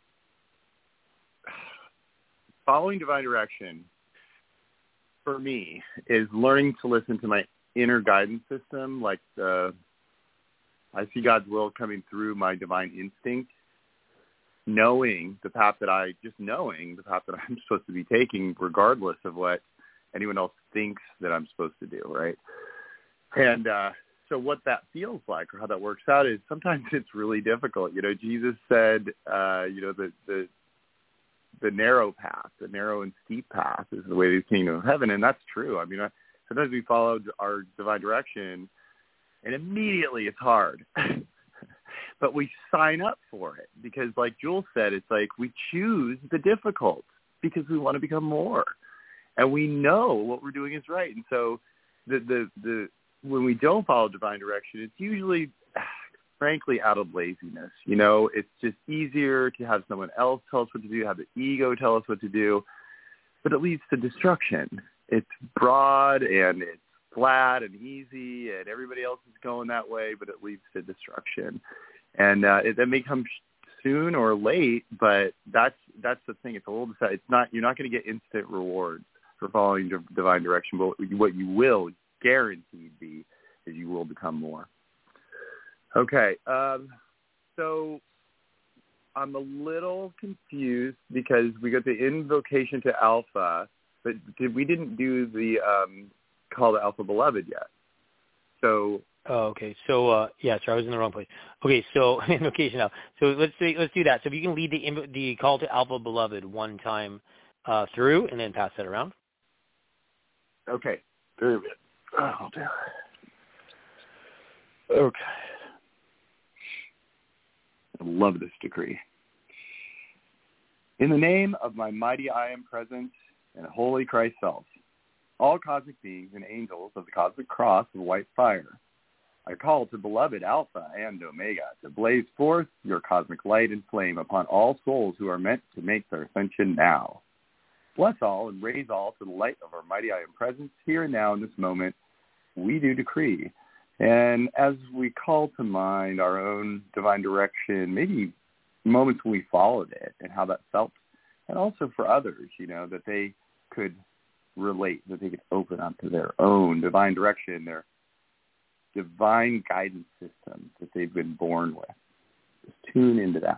J: following divine direction, for me, is learning to listen to my inner guidance system, like the I see God's will coming through my divine instinct, knowing the path that I, just knowing the path that I'm supposed to be taking, regardless of what anyone else thinks that I'm supposed to do, right? And uh, so what that feels like or how that works out is sometimes it's really difficult. You know, Jesus said, uh, you know, the, the the narrow path, the narrow and steep path is the way to the kingdom of heaven, and that's true. I mean, I, sometimes we follow our divine direction, and immediately it's hard. But we sign up for it because, like Jules said, it's like we choose the difficult because we want to become more, and we know what we're doing is right. And so, the the the when we don't follow divine direction, it's usually, frankly, out of laziness. You know, it's just easier to have someone else tell us what to do, have the ego tell us what to do, but it leads to destruction. It's broad and it's flat and easy, and everybody else is going that way, but it leads to destruction. And uh, it, that may come soon or late, but that's that's the thing. It's a little. It's not. You're not going to get instant rewards for following divine direction. But what you will guaranteed be is you will become more. Okay. Um, so I'm a little confused because we got the invocation to Alpha, but did, we didn't do the um, call to Alpha Beloved yet. So.
B: Oh, okay. So, uh, yeah, sorry, I was in the wrong place. Okay, so invocation now. So let's do, let's do that. So if you can lead the the call to Alpha Beloved one time uh, through, and then pass that around.
J: Okay. Very good. Oh, dear. Okay. I love this decree. In the name of my mighty I Am Present and holy Christ Self, all cosmic beings and angels of the cosmic cross of white fire, I call to beloved Alpha and Omega to blaze forth your cosmic light and flame upon all souls who are meant to make their ascension now. Bless all and raise all to the light of our mighty I Am Presence here and now in this moment. We do decree. And as we call to mind our own divine direction, maybe moments when we followed it and how that felt, and also for others, you know, that they could relate, that they could open up to their own divine direction, their divine guidance system that they've been born with. Just tune into that.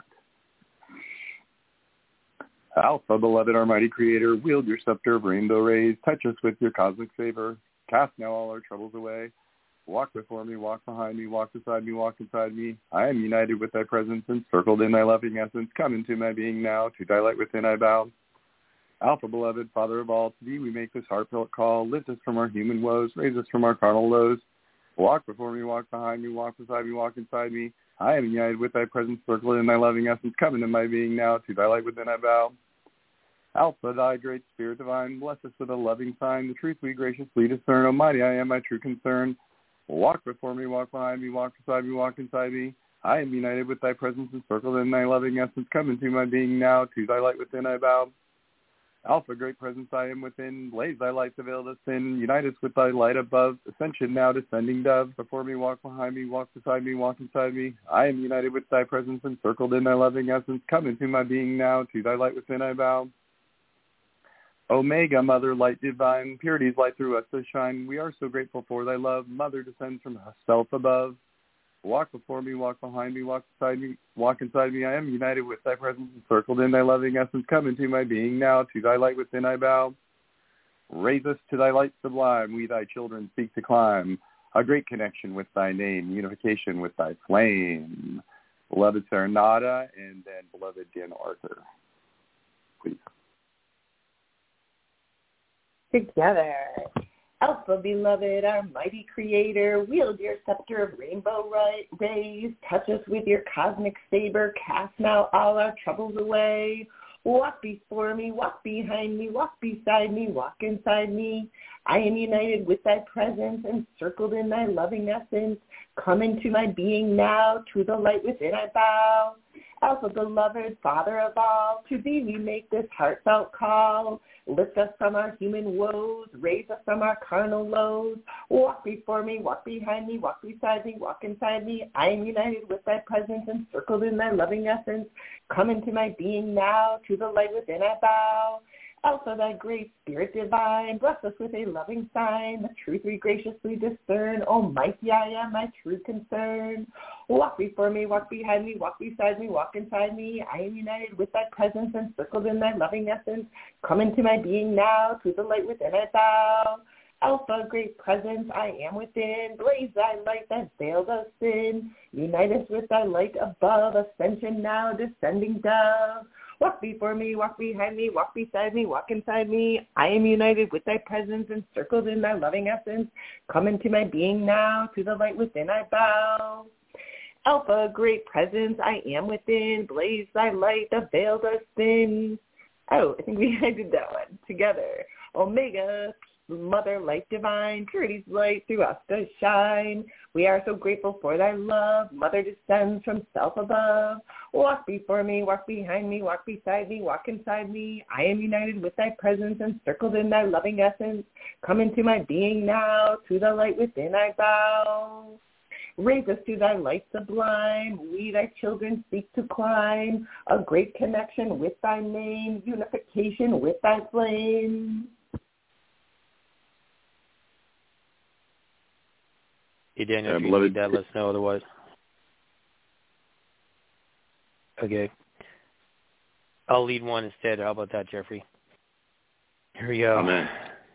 J: Alpha, beloved, our mighty creator, wield your scepter of rainbow rays. Touch us with your cosmic favor. Cast now all our troubles away. Walk before me, walk behind me, walk beside me, walk inside me. I am united with thy presence, encircled in thy loving essence. Come into my being now, to thy light within I bow. Alpha, beloved, Father of all, to thee we make this heartfelt call. Lift us from our human woes, raise us from our carnal lows. Walk before me, walk behind me, walk beside me, walk inside me. I am united with thy presence, circled in thy loving essence. Come into my being now, to thy light within I bow. Alpha, thy great spirit divine, bless us with a loving sign. The truth we graciously discern. Almighty, I am my true concern. Walk before me, walk behind me, walk beside me, walk inside me. I am united with thy presence encircled in thy loving essence. Come into my being now. To thy light within I bow. Alpha, great presence I am within. Blaze thy light to veil the sin. Unite us with thy light above. Ascension now, descending dove. Before me, walk behind me, walk beside me, walk inside me. I am united with thy presence encircled in thy loving essence. Come into my being now. To thy light within I bow. Omega, Mother, light divine. Purity's light through us does shine. We are so grateful for thy love. Mother descends from self above. Walk before me, walk behind me, walk beside me, walk inside me. I am united with thy presence, encircled in thy loving essence. Come into my being now. To thy light within I bow. Raise us to thy light sublime. We thy children seek to climb. A great connection with thy name, unification with thy flame. Beloved Serenata, and then beloved Dan Arthur. Please.
C: Together. Alpha, beloved, our mighty creator, wield your scepter of rainbow rays, touch us with your cosmic saber, cast now all our troubles away. Walk before me, walk behind me, walk beside me, walk inside me. I am united with thy presence, encircled in thy loving essence. Come into my being now, to the light within I bow. Alpha, beloved, Father of all, to thee we make this heartfelt call. Lift us from our human woes, raise us from our carnal lows. Walk before me, walk behind me, walk beside me, walk inside me. I am united with thy presence, encircled in thy loving essence. Come into my being now, to the light within I bow. Alpha, thy great spirit divine, bless us with a loving sign. The truth we graciously discern. Almighty I am, my true concern. Walk before me, walk behind me, walk beside me, walk inside me. I am united with thy presence, encircled in thy loving essence. Come into my being now, to the light within I bow. Alpha, great presence, I am within. Blaze thy light that veils our sin. Unite us with thy light above. Ascension now, descending dove. Walk before me, walk behind me, walk beside me, walk inside me. I am united with thy presence, encircled in thy loving essence. Come into my being now, to the light within I bow. Alpha, great presence, I am within. Blaze thy light, the veil does thin. Oh, I think we I did that one together. Omega, Mother, light divine, purity's light through us does shine. We are so grateful for thy love. Mother descends from self above. Walk before me, walk behind me, walk beside me, walk inside me. I am united with thy presence, encircled in thy loving essence. Come into my being now, to the light within I bow. Raise us to thy light sublime. We, thy children, seek to climb. A great connection with thy name, unification with thy flame.
B: Hey, Daniel,
J: Yeah,
B: if you
J: beloved.
B: need that, let us know otherwise. Okay. I'll lead one instead. How about that, Jeffrey? Here we go.
J: Amen.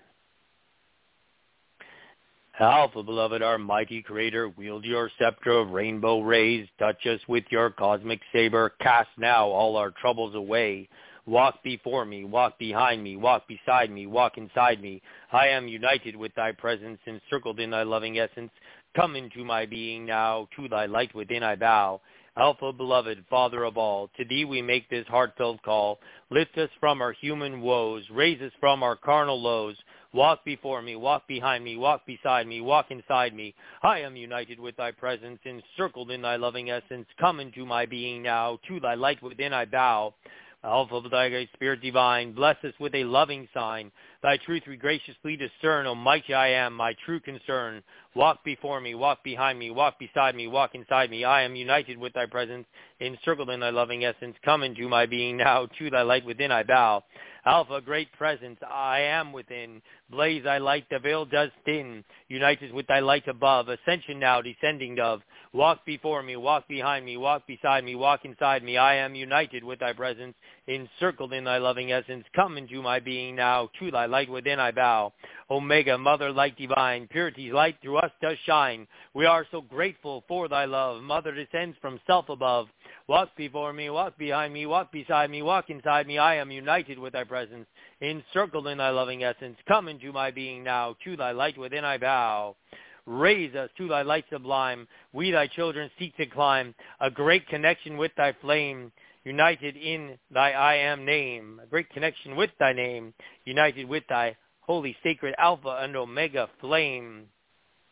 B: Alpha, beloved, our mighty creator, wield your scepter of rainbow rays. Touch us with your cosmic saber. Cast now all our troubles away. Walk before me, walk behind me, walk beside me, walk inside me. I am united with thy presence, encircled in thy loving essence. Come into my being now, to thy light within I bow. Alpha, beloved, Father of all, to thee we make this heartfelt call. Lift us from our human woes, raise us from our carnal lows. Walk before me, walk behind me, walk beside me, walk inside me. I am united with thy presence, encircled in thy loving essence. Come into my being now, to thy light within I bow. Alpha of thy great spirit divine, bless us with a loving sign. Thy truth we graciously discern, Almighty I am, my true concern. Walk before me, walk behind me, walk beside me, walk inside me. I am united with thy presence, encircled in thy loving essence. Come into my being now, to thy light within I bow. Alpha, great presence, I am within. Blaze thy light, the veil does thin. Unite us with thy light above. Ascension now, descending dove. Walk before me, walk behind me, walk beside me, walk inside me. I am united with thy presence, encircled in thy loving essence. Come into my being now, to thy light within I bow. Omega, Mother, light divine, purity's light through us does shine. We are so grateful for thy love. Mother descends from self above. Walk before me, walk behind me, walk beside me, walk inside me. I am united with thy presence, encircled in thy loving essence. Come into my being now, to thy light within I bow. Raise us to thy light sublime. We, thy children, seek to climb. A great connection with thy flame, united in thy I am name. A great connection with thy name, united with thy holy, sacred Alpha and Omega flame.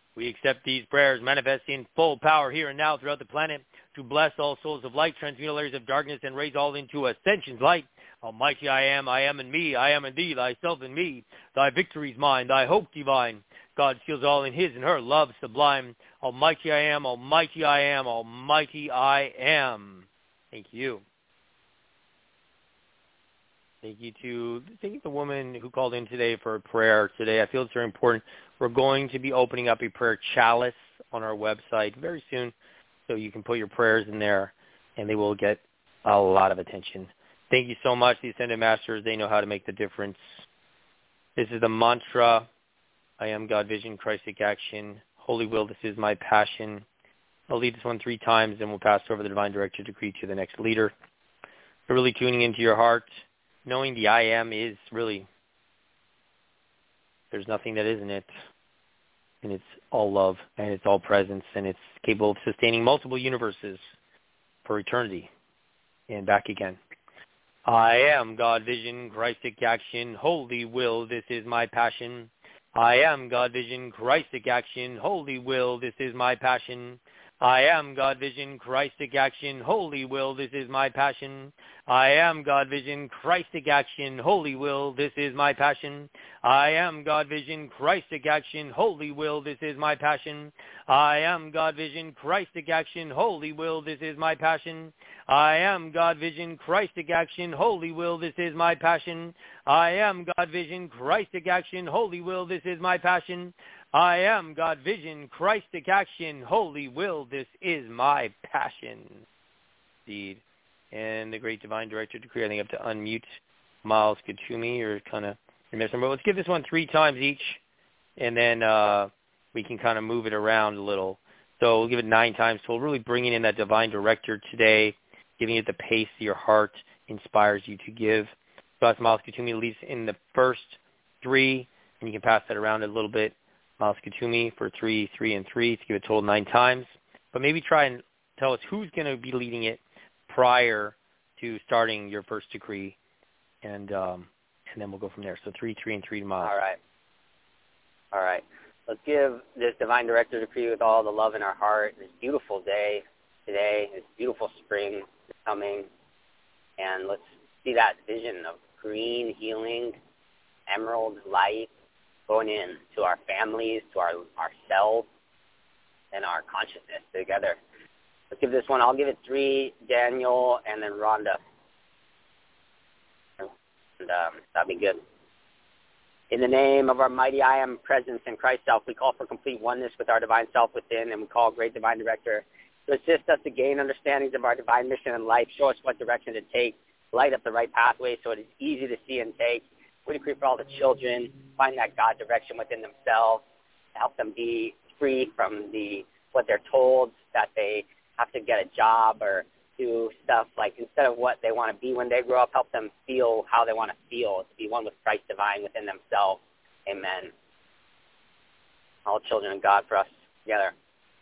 B: We accept these prayers manifesting in full power here and now throughout the planet to bless all souls of light, transmute all areas of darkness, and raise all into ascension's light. Almighty I am, I am in me, I am in thee, thyself in me. Thy victory's mine, thy hope divine. God seals all in his and her love sublime. Almighty I am, almighty I am, almighty I am. Thank you. Thank you to thank you to the woman who called in today for a prayer today. I feel it's very important. We're going to be opening up a prayer chalice on our website very soon, so you can put your prayers in there, and they will get a lot of attention. Thank you so much, the Ascended Masters. They know how to make the difference. This is the mantra. I am God Vision, Christic Action. Holy Will, this is my passion. I'll lead this one three times, and we'll pass over the Divine Director decree to the next leader. You're really tuning into your heart, knowing the I am is really, there's nothing that isn't it. And it's all love, and it's all presence, and it's capable of sustaining multiple universes for eternity and back again. I am God Vision, Christic Action, Holy Will, this is my passion. I am God Vision, Christic Action, Holy Will, this is my passion. I am God Vision, Christic Action, Holy Will, this is my passion. I am God Vision, Christic Action, Holy Will, this is my passion. I am God Vision, Christic Action, Holy Will, this is my passion. I am God Vision, Christic Action, Holy Will, this is my passion. I am God Vision, Christic Action, Holy Will, this is my passion. I am God Vision, Christic Action, Holy Will, this is my passion. I am God Vision, Christic Action, Holy Will, this is my passion. Indeed. And the great Divine Director decree, I think I have to unmute Miles Katumi or kind of miss him. But let's give this one three times each, and then uh, we can kind of move it around a little. So we'll give it nine times. So we're really bringing in that Divine Director today, giving it the pace your heart inspires you to give. So that's Miles Katumi, at least in the first three, and you can pass that around a little bit. Miles Katumi for three, three, and three to give it a total nine times. But maybe try and tell us who's going to be leading it prior to starting your first decree, and um, and then we'll go from there. So three, three, and three to Miles.
E: All right. All right. Let's give this Divine Director decree with all the love in our heart. This beautiful day today, this beautiful spring is coming, and let's see that vision of green, healing, emerald light going in to our families, to our ourselves, and our consciousness together. Let's give this one, I'll give it three, Daniel, and then Rhonda. And um, that'll be good. In the name of our mighty I Am presence in Christ self, we call for complete oneness with our divine self within, and we call great Divine Director to assist us to gain understandings of our divine mission in life, show us what direction to take, light up the right pathway so it is easy to see and take. We decree for all the children, find that God direction within themselves, help them be free from the what they're told, that they have to get a job or do stuff like instead of what they want to be when they grow up, help them feel how they want to feel, to be one with Christ divine within themselves. Amen. All children of God for us together.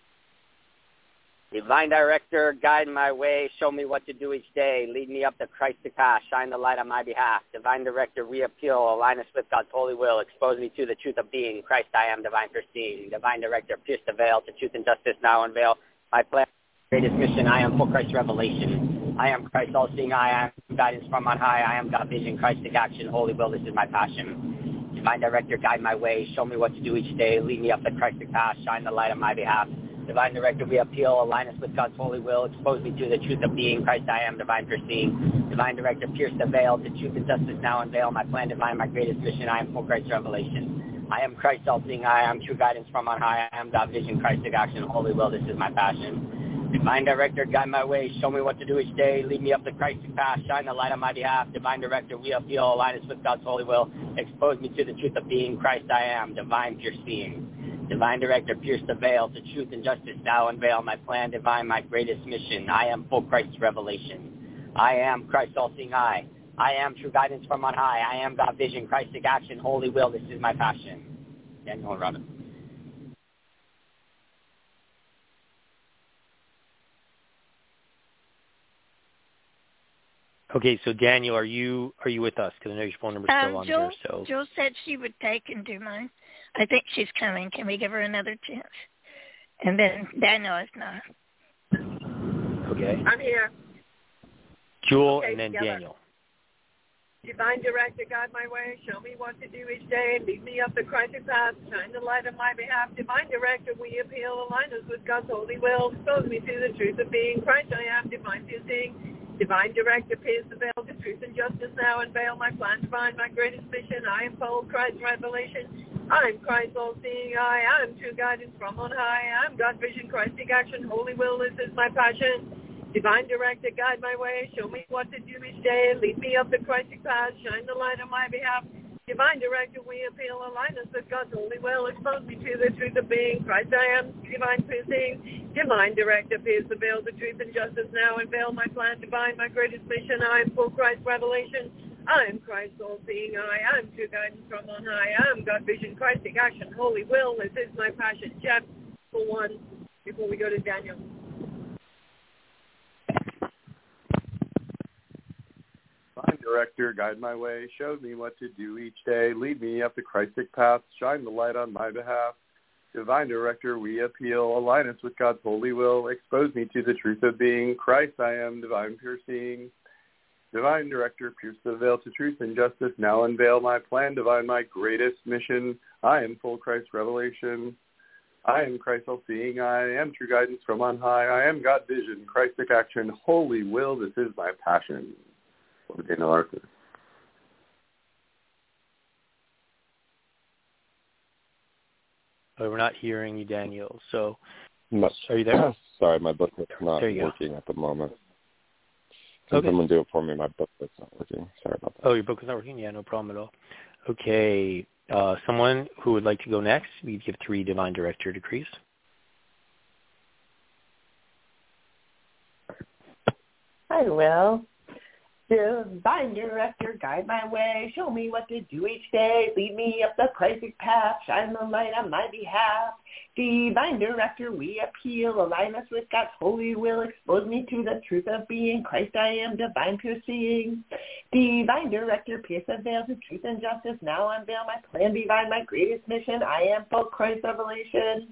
E: Divine Director, guide my way, show me what to do each day, lead me up to Christ's path, shine the light on my behalf. Divine Director, reappeal, align us with God's holy will, expose me to the truth of being, Christ I am, divine foreseeing. Divine Director, pierce the veil to truth and justice, now unveil my plan, greatest mission, I am full Christ revelation. I am Christ all-seeing, I am guidance from on high, I am God vision, Christic action, holy will, this is my passion. Divine Director, guide my way, show me what to do each day, lead me up the Christic path, shine the light on my behalf. Divine Director, we appeal, align us with God's holy will, expose me to the truth of being, Christ I am, divine foreseeing. Divine Director, pierce the veil to truth and justice, now unveil my plan divine, my greatest mission, I am full Christ revelation. I am Christ all-seeing, I am true guidance from on high, I am God vision, Christic action, holy will, this is my passion. Divine Director, guide my way, show me what to do each day, lead me up the Christic path, shine the light on my behalf. Divine Director, we appeal, align us with God's holy will, expose me to the truth of being, Christ I am, divine pure seeing. Divine Director, pierce the veil to truth and justice, now unveil my plan divine, my greatest mission. I am full Christ's revelation. I am Christ all-seeing I. I am true guidance from on high. I am God vision, Christic action, holy will, this is my passion. Daniel and Robin.
B: Okay, so Daniel, are you are you with us? Because I know your phone number's still
H: um,
B: on
H: Jill,
B: here. So
H: Jill said she would take and do mine. I think she's coming. Can we give her another chance? And then Daniel is not.
B: Okay.
G: I'm here.
B: Jewel
G: okay,
B: and then
G: together.
B: Daniel.
G: Divine director, guide my way. Show me what to do each day. Lead me up the Christ path. Shine the light on my behalf. Divine director, we appeal. Align us with God's holy will. Expose me to the truth of being Christ I am. Divine piercing. Divine director, pierce the veil to truth and justice now. Unveil my plan. Divine, my greatest mission. I am full of Christ's revelation. I'm Christ all-seeing eye. I'm true guidance from on high. I'm God vision, Christic action. Holy will, this is my passion. Divine director, guide my way. Show me what to do each day. Lead me up the Christic path. Shine the light on my behalf. Divine director, we appeal. Align us with God's holy will. Expose me to the truth of being Christ I am. Divine piercing. Divine director, pierce the veil to truth and justice now. Unveil my plan. Divine, my greatest mission. I am full Christ revelation. I am Christ all-seeing eye. I am true guidance from on high. I am God vision, Christic action. Holy will, this is my passion. Chapter one, before we go to Daniel.
J: Divine director, guide my way. Show me what to do each day. Lead me up the Christic path. Shine the light on my behalf. Divine director, we appeal. Align us with God's holy will. Expose me to the truth of being Christ I am. Divine piercing. Divine director, pierce the veil to truth and justice. Now unveil my plan. Divine, my greatest mission. I am full Christ revelation. I am Christ all-seeing. I am true guidance from on high. I am God vision, Christic action, holy will. This is my passion. Daniel Arthur.
B: Oh, we're not hearing you, Daniel. So,
F: My,
B: are you there?
F: Sorry, my booklet's not working
B: go.
F: at the moment. Can
B: okay.
F: someone do it for me? My booklet's not working. Sorry about that.
B: Oh, your booklet's not working? Yeah, no problem at all. Okay. Uh, someone who would like to go next, we give three divine director decrees.
C: I will. Divine director, guide my way. Show me what to do each day. Lead me up the Christic path. Shine the light on my behalf. Divine director, we appeal. Align us with God's holy will. Expose me to the truth of being Christ I am. Divine piercing. Divine director, pierce the veil to truth and justice. Now unveil my plan. Divine, my greatest mission. I am full Christ revelation.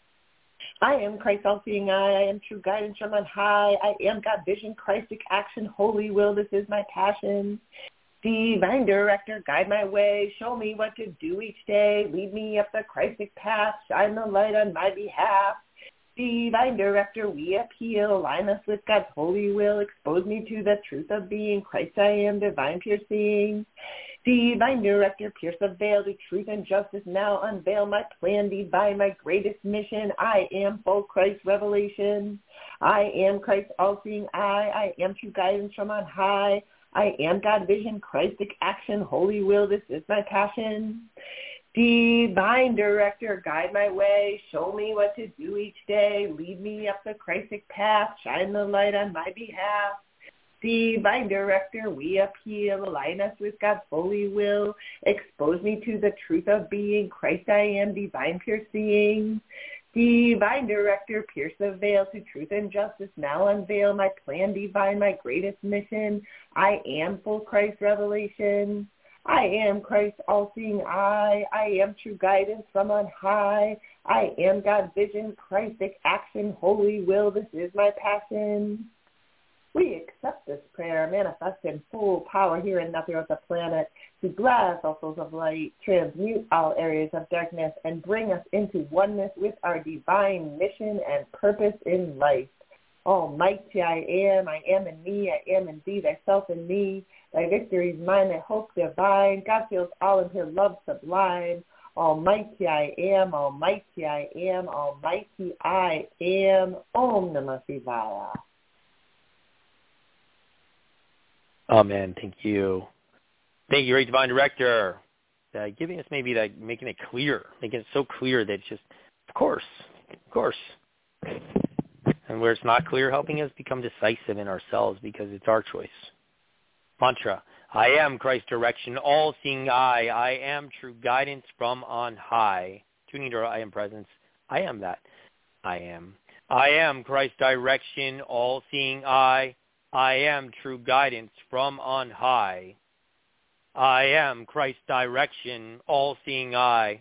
C: I am Christ all-seeing eye. I am true guidance from on high. I am God vision, Christic action, holy will. This is my passion. Divine director, guide my way. Show me what to do each day. Lead me up the Christic path. Shine the light on my behalf. Divine director, we appeal. Align us with God's holy will. Expose me to the truth of being Christ I am. Divine piercing. Divine director, pierce the veil to truth and justice. Now unveil my plan. Divine, my greatest mission. I am full Christ revelation. I am Christ all-seeing eye. I am true guidance from on high. I am God vision, Christic action, holy will. This is my passion. Divine director, guide my way. Show me what to do each day. Lead me up the Christic path. Shine the light on my behalf. Divine director, we appeal. Align us with God's holy will. Expose me to the truth of being Christ I am. Divine piercing. Divine director, pierce the veil to truth and justice. Now unveil my plan. Divine, my greatest mission. I am full Christ revelation. I am Christ all-seeing eye. I am true guidance from on high. I am God vision, Christic action, holy will. This is my passion. We accept this prayer, manifest in full power here and now throughout the planet, to glass all souls of light, transmute all areas of darkness, and bring us into oneness with our divine mission and purpose in life. Almighty I am, I am in me, I am in thee, thyself in me. Thy victory is mine, thy hope divine. God feels all in his love sublime. Almighty I am, almighty I am, almighty I am. Om Namah Shivaya.
B: Amen. Thank you. Thank you, great divine director. Uh, giving us maybe like making it clear, making it so clear that it's just, of course, of course. And where it's not clear, helping us become decisive in ourselves because it's our choice. Mantra, I am Christ's direction, all-seeing eye. I am true guidance from on high. Tuning to our I am presence. I am that. I am. I am Christ's direction, all-seeing eye. I am true guidance from on high. I am Christ's direction, all-seeing eye.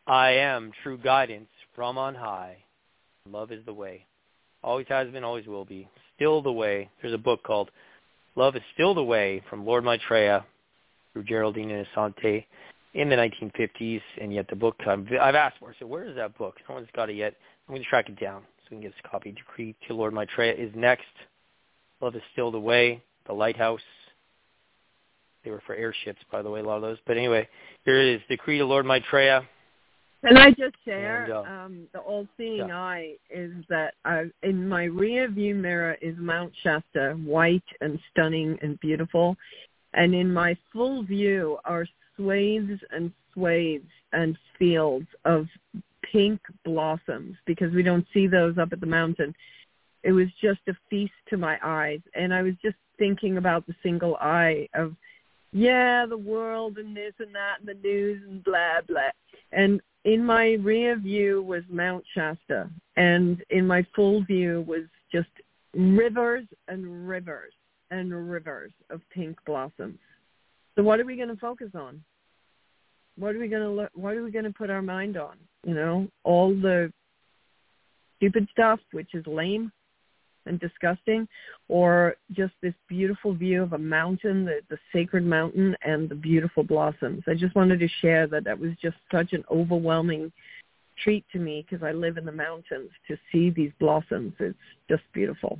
B: I am true guidance from on high. Love is the way. Always has been, always will be. Still the way. There's a book called Love is Still the Way from Lord Maitreya through Geraldine and Asante in the nineteen fifties. And yet the book, I've, I've asked for it. So where is that book? No one's got it yet. I'm going to track it down so we can get this copy. Decree to Lord Maitreya is next. Love is Still the Way. The Lighthouse. They were for airships, by the way, a lot of those. But anyway, here it is. Decree to Lord Maitreya.
G: Can I just share,
B: and, uh,
G: um, the all-seeing
B: yeah.
G: eye is that I, in my rear view mirror is Mount Shasta, white and stunning and beautiful. And in my full view are swathes and swathes and fields of pink blossoms, because we don't see those up at the mountain. It was just a feast to my eyes. And I was just thinking about the single eye of, yeah, the world and this and that and the news and blah, blah. And in my rear view was Mount Shasta, and in my full view was just rivers and rivers and rivers of pink blossoms. So what are we going to focus on? What are we going to look, what are we going to put our mind on? You know, all the stupid stuff, which is lame and disgusting, or just this beautiful view of a mountain, the, the sacred mountain, and the beautiful blossoms. I just wanted to share that that was just such an overwhelming treat to me, because I live in the mountains, to see these blossoms. It's just beautiful.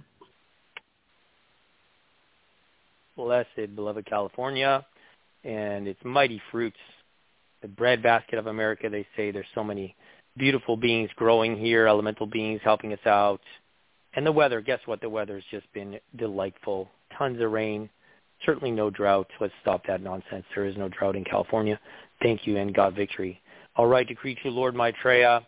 B: Blessed, beloved California, and its mighty fruits. The breadbasket of America, they say there's so many beautiful beings growing here, elemental beings helping us out. And the weather, guess what? The weather's just been delightful. Tons of rain. Certainly no drought. Let's stop that nonsense. There is no drought in California. Thank you, and God victory. All right, decree to Lord Maitreya.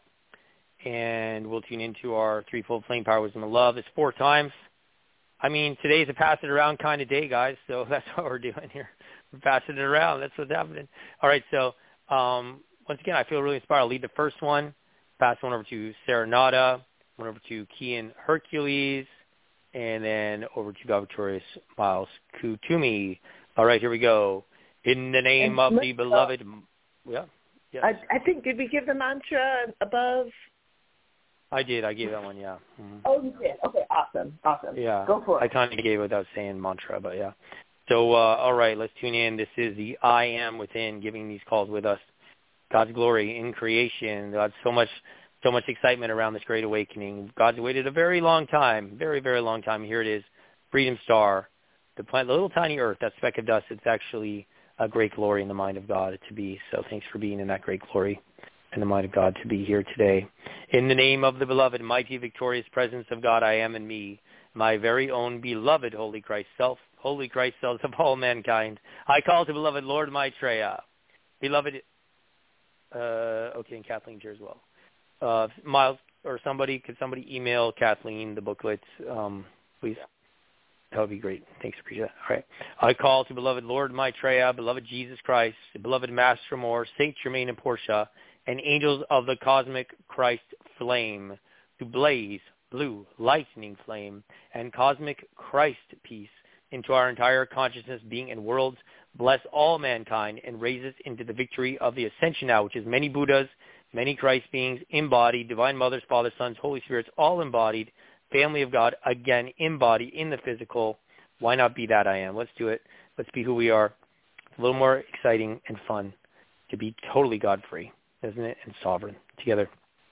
B: And we'll tune into our threefold flame power, wisdom, and love. It's four times. I mean, today's a pass it around kind of day, guys. So that's what we're doing here. We're passing it around. That's what's happening. All right, so um, once again, I feel really inspired. I'll lead the first one. Pass one over to Serenata. One over to Kian Hercules, and then over to God Victorious Miles Kutumi. All right, here we go. In the name and of the beloved, yeah, yes.
C: I, I think, did we give the mantra above?
B: I did. I gave that one, yeah. Mm-hmm.
C: Oh, you did. Okay, awesome, awesome.
B: Yeah,
C: go for it.
B: I kind of gave it without saying mantra, but yeah. So, uh, all right, let's tune in. This is the I Am Within, giving these calls with us. God's glory in creation. God's so much. So much excitement around this great awakening. God's waited a very long time, very, very long time. Here it is, Freedom Star, the planet, the little tiny Earth, that speck of dust. It's actually a great glory in the mind of God to be. So thanks for being in that great glory in the mind of God to be here today. In the name of the beloved, mighty, victorious presence of God, I am in me, my very own beloved Holy Christ self, Holy Christ selves of all mankind. I call to beloved Lord Maitreya. Beloved, uh, okay, and Kathleen here as well. Uh, Miles or somebody, could somebody email Kathleen the booklets, um, please? That would be great. Thanks, appreciate that. All right. I call to beloved Lord Maitreya, beloved Jesus Christ, beloved Master Moore, Saint Germain and Portia, and angels of the cosmic Christ flame, to blaze blue lightning flame and cosmic Christ peace into our entire consciousness, being, and worlds. Bless all mankind and raise us into the victory of the ascension now, which is many Buddhas, many Christ beings embodied, divine mothers, fathers, sons, Holy Spirits, all embodied, family of God, again, embodied in the physical. Why not be that I am? Let's do it. Let's be who we are. It's a little more exciting and fun to be totally God-free, isn't it? And sovereign together.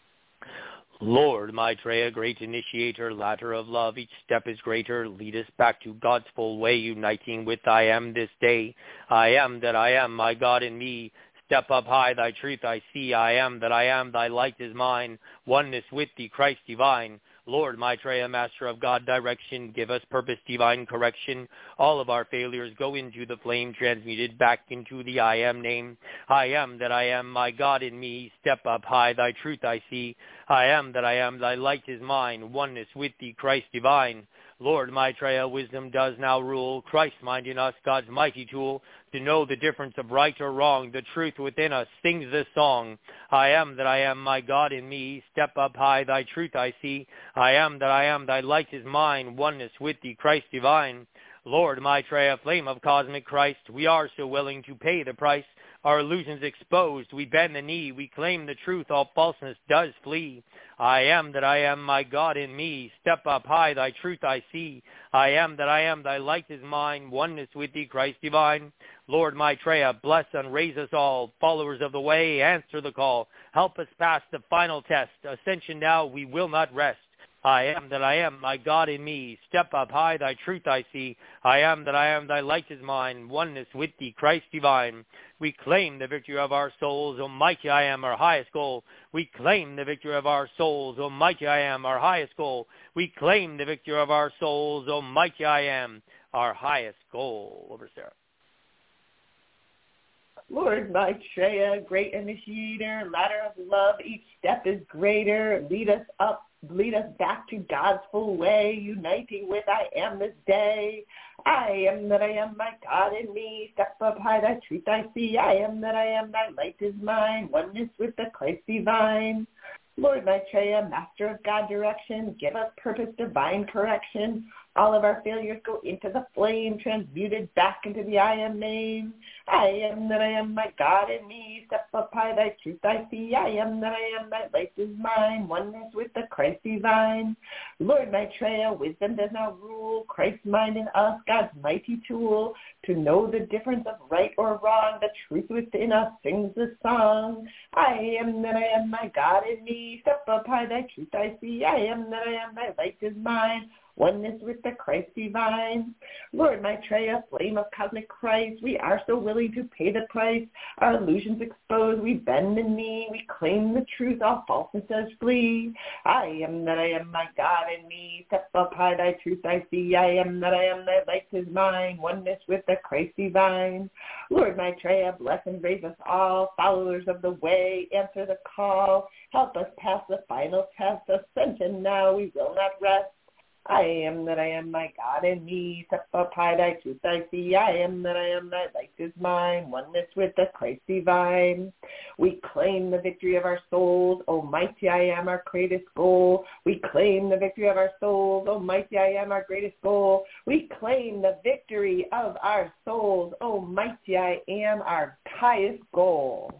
B: Lord Maitreya, great initiator, ladder of love, each step is greater. Lead us back to God's full way, uniting with I am this day. I am that I am, my God in me. Step up high, thy truth I see. I am that I am, thy light is mine. Oneness with thee, Christ divine. Lord Maitreya, Master of God direction, give us purpose, divine correction. All of our failures go into the flame, transmuted back into the I am name. I am that I am, my God in me. Step up high, thy truth I see. I am that I am, thy light is mine. Oneness with thee, Christ divine. Lord Maitreya, wisdom does now rule. Christ mind in us, God's mighty tool. To know the difference of right or wrong, the truth within us sings this song. I am that I am, my God in me. Step up high, thy truth I see. I am that I am, thy light is mine. Oneness with thee, Christ divine. Lord Maitreya, flame of cosmic Christ, we are so willing to pay the price our illusions exposed. We bend the knee, we claim the truth, all falseness does flee. I am that I am, my God in me. Step up high, thy truth I see. I am that I am, thy light is mine. Oneness with thee, Christ divine. Lord Maitreya, bless and raise us all. Followers of the way, answer the call. Help us pass the final test. Ascension now, we will not rest. I am that I am, my God in me. Step up high, thy truth I see. I am that I am, thy light is mine. Oneness with thee, Christ divine. We claim the victory of our souls. Almighty I am, our highest goal. We claim the victory of our souls. Almighty I am, our highest goal. We claim the victory of our souls. Almighty I am, our highest goal. Over, Sarah.
C: Lord Maitreya, great initiator, ladder of love, each step is greater. Lead us up, lead us back to God's full way, uniting with I am this day. I am that I am, my God in me. Step up high, thy truth I see. I am that I am, thy light is mine. Oneness with the Christ divine. Lord Maitreya, master of God direction, give us purpose, divine correction. All of our failures go into the flame, transmuted back into the I am name. I am that I am, my God in me. Step up high, thy truth I see. I am that I am, thy light is mine. Oneness with the Christ divine. Lord Maitreya, wisdom does now rule. Christ's mind in us, God's mighty tool. To know the difference of right or wrong, the truth within us sings the song. I am that I am, my God in me. Step up high, thy truth I see. I am that I am, thy light is mine. Oneness with the Christ divine. Lord Maitreya, flame of cosmic Christ, we are so willing to pay the price. Our illusions exposed, we bend the knee, we claim the truth, all falseness does flee. I am that I am, my God in me. Step up high, thy truth I see. I am that I am, thy light is mine. Oneness with the Christ divine. Lord Maitreya, bless and raise us all. Followers of the way, answer the call. Help us pass the final test. Ascension now, we will not rest. I am that I am, my God in me. Step up high, thy truth I see. I am that I am, thy light is mine. Oneness with the Christ divine. We claim the victory of our souls. Almighty I am, our greatest goal. We claim the victory of our souls. Almighty I am, our greatest goal. We claim the victory of our souls. Almighty I am, our highest goal.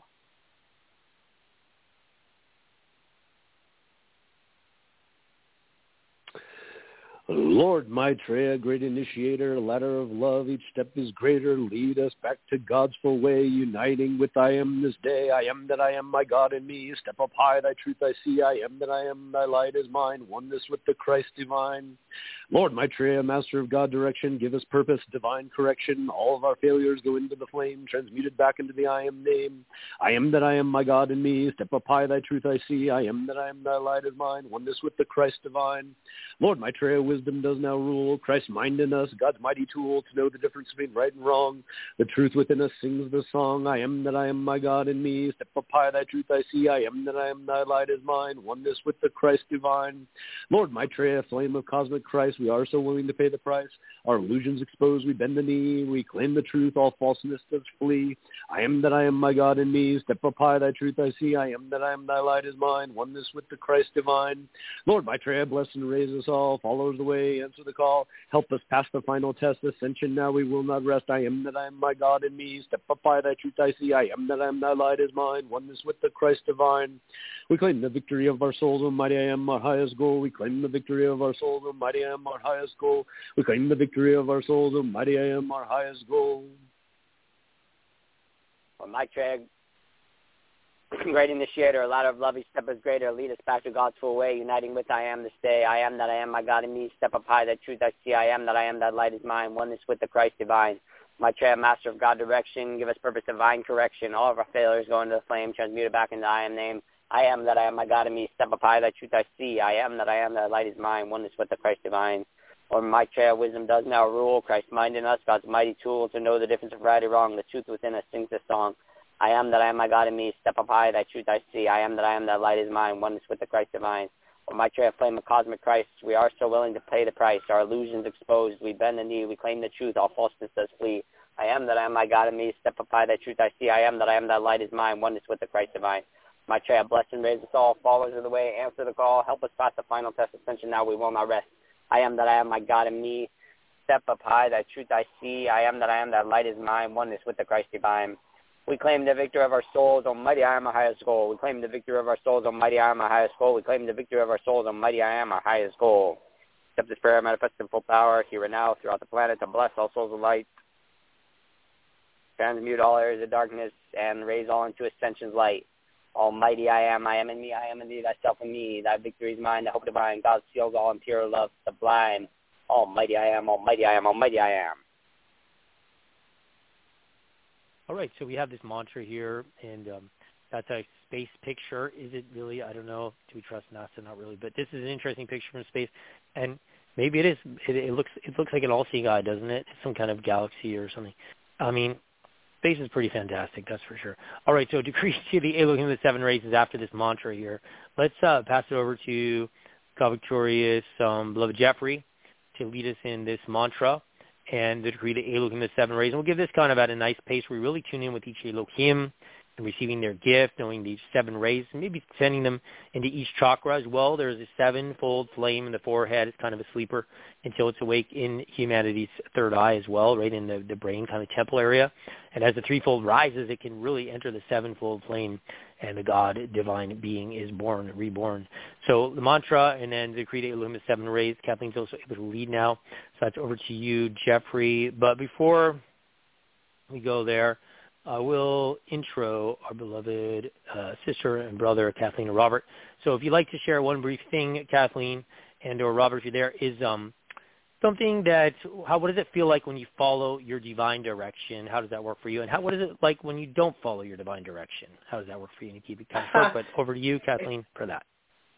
D: Lord Maitreya, great initiator, ladder of love, each step is greater. Lead us back to God's full way, uniting with I am this day. I am that I am, my God in me. Step up high, thy truth I see. I am that I am, thy light is mine. Oneness with the Christ divine. Lord Maitreya, master of God direction, give us purpose, divine correction. All of our failures go into the flame, transmuted back into the I am name. I am that I am, my God in me. Step up high, thy truth I see. I am that I am, thy light is mine. Oneness with the Christ divine. Lord Maitreya, wisdom does now rule. Christ's mind in us, God's mighty tool to know the difference between right and wrong. The truth within us sings the song. I am that I am, my God in me. Step up high, thy truth I see. I am that I am, thy light is mine. Oneness with the Christ divine. Lord Maitreya, flame of cosmic Christ, we are so willing to pay the price. Our illusions exposed, we bend the knee. We claim the truth, all falseness does flee. I am that I am, my God in me. Step up high, thy truth I see. I am that I am, thy light is mine. Oneness with the Christ divine. Lord Maitreya, bless and raise us all. Followers the way, answer the call. Help us pass the final test. Ascension now, we will not rest. I am that I am, my God in me. Step up high, thy truth I see. I am that I am, thy light is mine. Oneness with the Christ divine. We claim the victory of our souls. Almighty I am, our highest goal. We claim the victory of our souls. Almighty I am, our highest goal. We claim the victory of our souls. Almighty I am, our highest goal.
E: Well, Maitreya, great initiator, a ladder of love, each step is greater. Lead us back to God's full way, uniting with I am this day. I am that I am, my God in me. Step up high, that truth I see. I am that I am, that light is mine. Oneness with the Christ divine. Maitreya, master of God direction, give us purpose, divine correction. All of our failures go into the flame, transmuted back into I am name. I am that I am, my God in me. Step up high, that truth I see. I am that I am, that light is mine. Oneness with the Christ divine. Or Maitreya, wisdom does now rule. Christ's mind in us, God's mighty tool to know the difference of right and wrong. The truth within us sings this song. I am that I am, my God in me. Step up high, thy truth I see. I am that I am, that light is mine. Oneness with the Christ divine. Or Maitreya, flame of cosmic Christ, we are so willing to pay the price. Our illusions exposed, we bend the knee. We claim the truth, all falseness does flee. I am that I am, my God in me. Step up high, thy truth I see. I am that I am, that light is mine. Oneness with the Christ divine. Maitreya, bless and raise us all. Followers of the way, answer the call. Help us pass the final test. Ascension now, we will not rest. I am that I am, my God in me. Step up high, thy truth I see. I am that I am, that light is mine. Oneness with the Christ divine.
B: We claim the victory of our souls, Almighty I am our highest goal. We claim the victory of our souls, Almighty I am our highest goal. We claim the victory of our souls, Almighty I am our highest goal. Accept this prayer, manifest in full power, here and now, throughout the planet, to bless all souls of light, transmute all areas of darkness, and raise all into ascension's light. Almighty I am, I am in me, I am in thee, thyself in me. Thy victory is mine, the hope divine. God seals all in pure love sublime. Almighty I am, Almighty I am, Almighty I am. All right, so we have this mantra here, and um, that's a space picture. Is it really? I don't know. Do we trust NASA? Not really. But this is an interesting picture from space, and maybe it is. It, it looks it looks like an all-seeing eye, doesn't it? It's some kind of galaxy or something. I mean, space is pretty fantastic, that's for sure. All right, so decree to the Elohim of the seven races after this mantra here. Let's uh, pass it over to God victorious um, beloved Jeffrey to lead us in this mantra and the decree to Elohim of the seven rays. And we'll give this kind of at a nice pace where we really tune in with each Elohim and receiving their gift, knowing these seven rays, and maybe sending them into each chakra as well. There's a seven-fold flame in the forehead. It's kind of a sleeper until it's awake in humanity's third eye as well, right in the, the brain kind of temple area. And as the threefold rises, it can really enter the sevenfold flame, and the God, divine being, is born, reborn. So the mantra, and then the decree to Elohim of seven rays. Kathleen's also able to lead now. So that's over to you, Jeffrey. But before we go there, I will intro our beloved uh, sister and brother, Kathleen and Robert. So if you'd like to share one brief thing, Kathleen and or Robert, if you're there, is um, something that, how, what does it feel like when you follow your divine direction? How does that work for you? And how, what is it like when you don't follow your divine direction? How does that work for you? And keep it kind of short, but over to you, Kathleen, for that.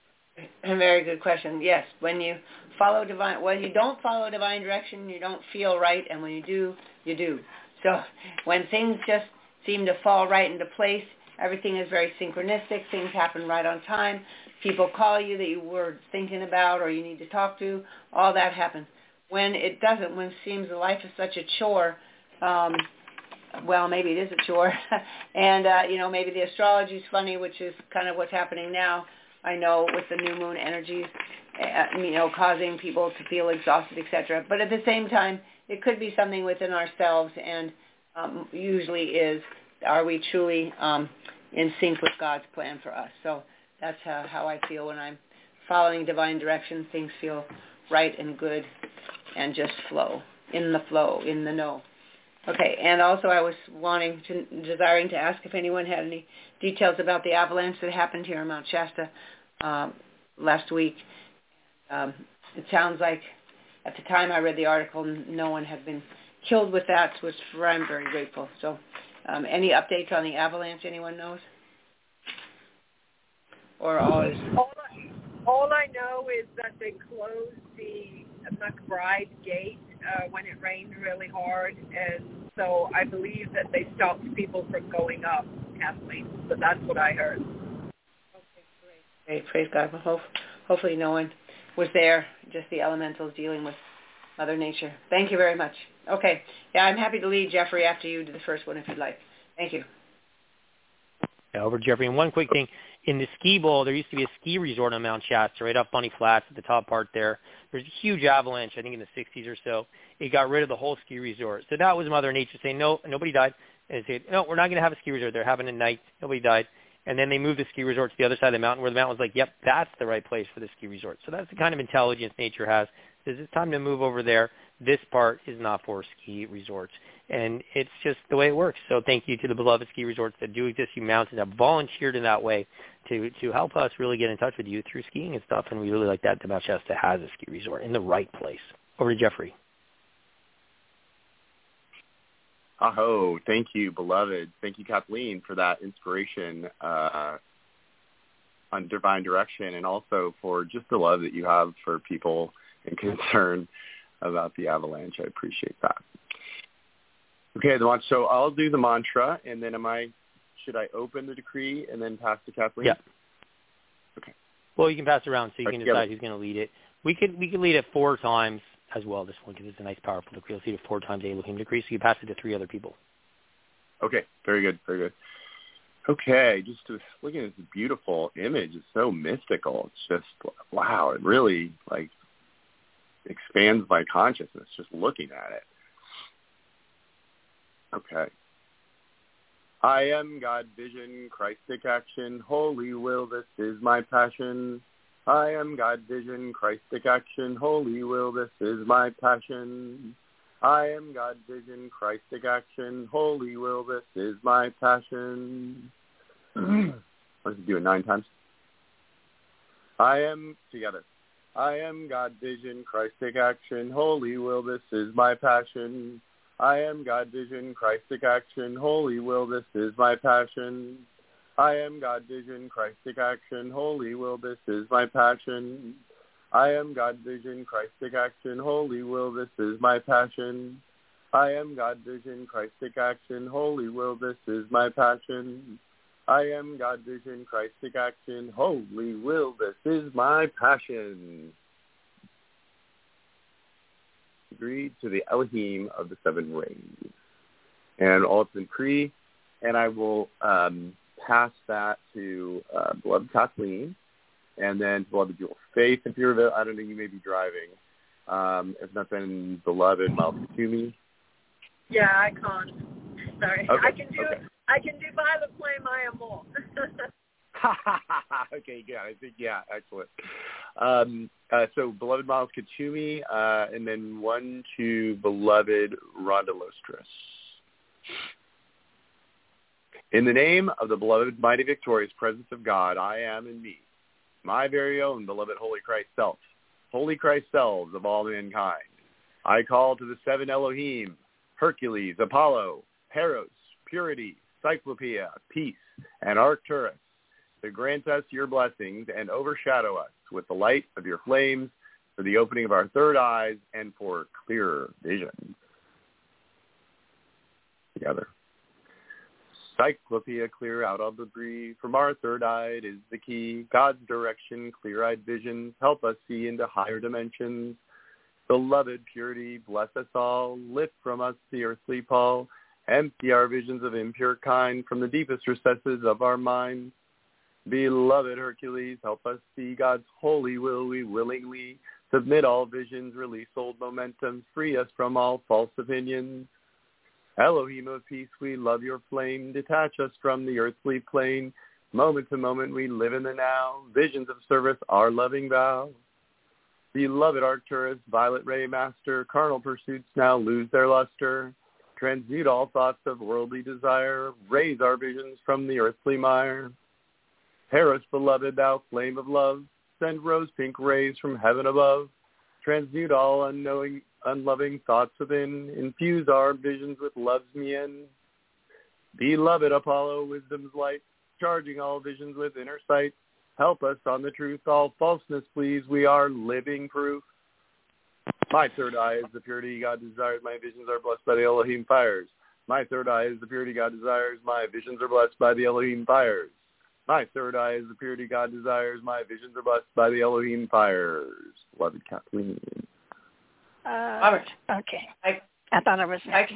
K: A very good question. Yes, when you follow divine, when you don't follow divine direction, you don't feel right, and when you do, you do. So when things just seem to fall right into place, everything is very synchronistic, things happen right on time, people call you that you were thinking about or you need to talk to, all that happens. When it doesn't, when it seems life is such a chore, um, well, maybe it is a chore, and, uh, you know, maybe the astrology is funny, which is kind of what's happening now, I know, with the new moon energies, uh, you know, causing people to feel exhausted, et cetera. But at the same time, it could be something within ourselves, and um, usually is, are we truly um, in sync with God's plan for us? So that's uh, how I feel when I'm following divine direction. Things feel right and good and just flow, in the flow, in the know. Okay, and also I was wanting to, desiring to ask if anyone had any details about the avalanche that happened here in Mount Shasta um, last week. Um, it sounds like at the time I read the article, no one had been killed with that, which I'm very grateful. So um, any updates on the avalanche anyone knows? Or all is...
G: All I, all I know is that they closed the McBride Gate uh, when it rained really hard, and so I believe that they stopped people from going up, Kathleen. So that's what I heard.
K: Okay, great. Great, praise God. Well, hope, hopefully no one was there, just the elementals dealing with Mother Nature. Thank you very much. Okay. Yeah, I'm happy to lead, Jeffrey, after you do the first one if you'd like. Thank you.
B: Yeah, over to Jeffrey. And one quick thing. In the ski bowl, there used to be a ski resort on Mount Shasta, right up Bunny Flats at the top part there. There's a huge avalanche, I think in the sixties or so. It got rid of the whole ski resort. So that was Mother Nature saying, no, nobody died. And they said, no, we're not going to have a ski resort. They're having a night. Nobody died. And then they moved the ski resort to the other side of the mountain where the mountain was like, yep, that's the right place for the ski resort. So that's the kind of intelligence nature has. It says it's time to move over there. This part is not for ski resorts. And it's just the way it works. So thank you to the beloved ski resorts that do exist. You mountains have volunteered in that way to, to help us really get in touch with you through skiing and stuff. And we really like that. The Mount Shasta has a ski resort in the right place. Over to Jeffrey.
J: Aho, thank you, beloved. Thank you, Kathleen, for that inspiration uh, on divine direction, and also for just the love that you have for people and concern about the avalanche. I appreciate that. Okay, the mantra. So I'll do the mantra, and then am I? Should I open the decree and then pass to Kathleen?
B: Yeah.
J: Okay.
B: Well, you can pass it around so you
J: All
B: can
J: right,
B: decide
J: together.
B: who's going to lead it. We could we could lead it four times as well. This one because it's a nice, powerful decree. Let's lead it four times. Elohim decree. So you pass it to three other people.
J: Okay. Very good. Very good. Okay. Just to, looking at this beautiful image, it's so mystical. It's just wow. It really like expands my consciousness just looking at it. Okay. I am God vision, Christic action, holy will, this is my passion. I am God vision, Christic action, holy will, this is my passion. I am God vision, Christic action, holy will, this is my passion. Let's do it nine times. I am, together. I am God vision, Christic action, holy will, this is my passion. I am God vision, Christic action, holy will, this is my passion. I am God vision, Christic action, holy will, this is my passion. I am God vision, Christic action, holy will, this is my passion. I am God vision, Christic action, holy will, this is my passion. I am God vision, Christic action, holy will, this is my passion. Agreed to the Elohim of the seven rays. And all it's in Cree, and I will um, pass that to uh, beloved Kathleen, and then beloved Jewel Faith, if you're available. I don't know, you may be driving. Um, if not, then beloved Miles Katumi.
G: Yeah, I can't. Sorry.
J: Okay.
G: I can do
J: okay.
G: I can do Violet Flame, I am more.
J: Okay, yeah, I think, yeah, excellent. Um, uh, so, beloved Miles Katumi, uh, and then one to beloved Rhonda Lostris. In the name of the beloved, mighty, victorious presence of God, I am in me, my very own beloved Holy Christ self, Holy Christ selves of all mankind. I call to the seven Elohim, Hercules, Apollo, Heros, Purity, Cyclopea, Peace, and Arcturus, to grant us your blessings and overshadow us with the light of your flames for the opening of our third eyes and for clearer vision. Together. Cyclopea, clear out all debris. From our third eye, it is the key. God's direction, clear-eyed visions, help us see into higher dimensions. Beloved purity, bless us all. Lift from us the earthly pall. Empty our visions of impure kind from the deepest recesses of our mind. Beloved Hercules, help us see God's holy will. We willingly submit all visions, release old momentums, free us from all false opinions. Elohim of peace, we love your flame. Detach us from the earthly plane. Moment to moment, we live in the now. Visions of service, our loving vow. Beloved Arcturus, violet ray master, carnal pursuits now lose their luster. Transmute all thoughts of worldly desire. Raise our visions from the earthly mire. Heros, beloved, thou flame of love, send rose-pink rays from heaven above. Transmute all unknowing, unloving thoughts within. Infuse our visions with love's mien. Beloved Apollo, wisdom's light, charging all visions with inner sight. Help us on the truth, all falseness please, we are living proof. My third eye is the purity God desires, my visions are blessed by the Elohim fires. My third eye is the purity God desires, my visions are blessed by the Elohim fires. My third eye is the purity God desires. My visions are blessed by the Elohim fires. Beloved Kathleen.
H: Uh,
K: Robert.
H: Okay.
K: I,
H: I thought I was next.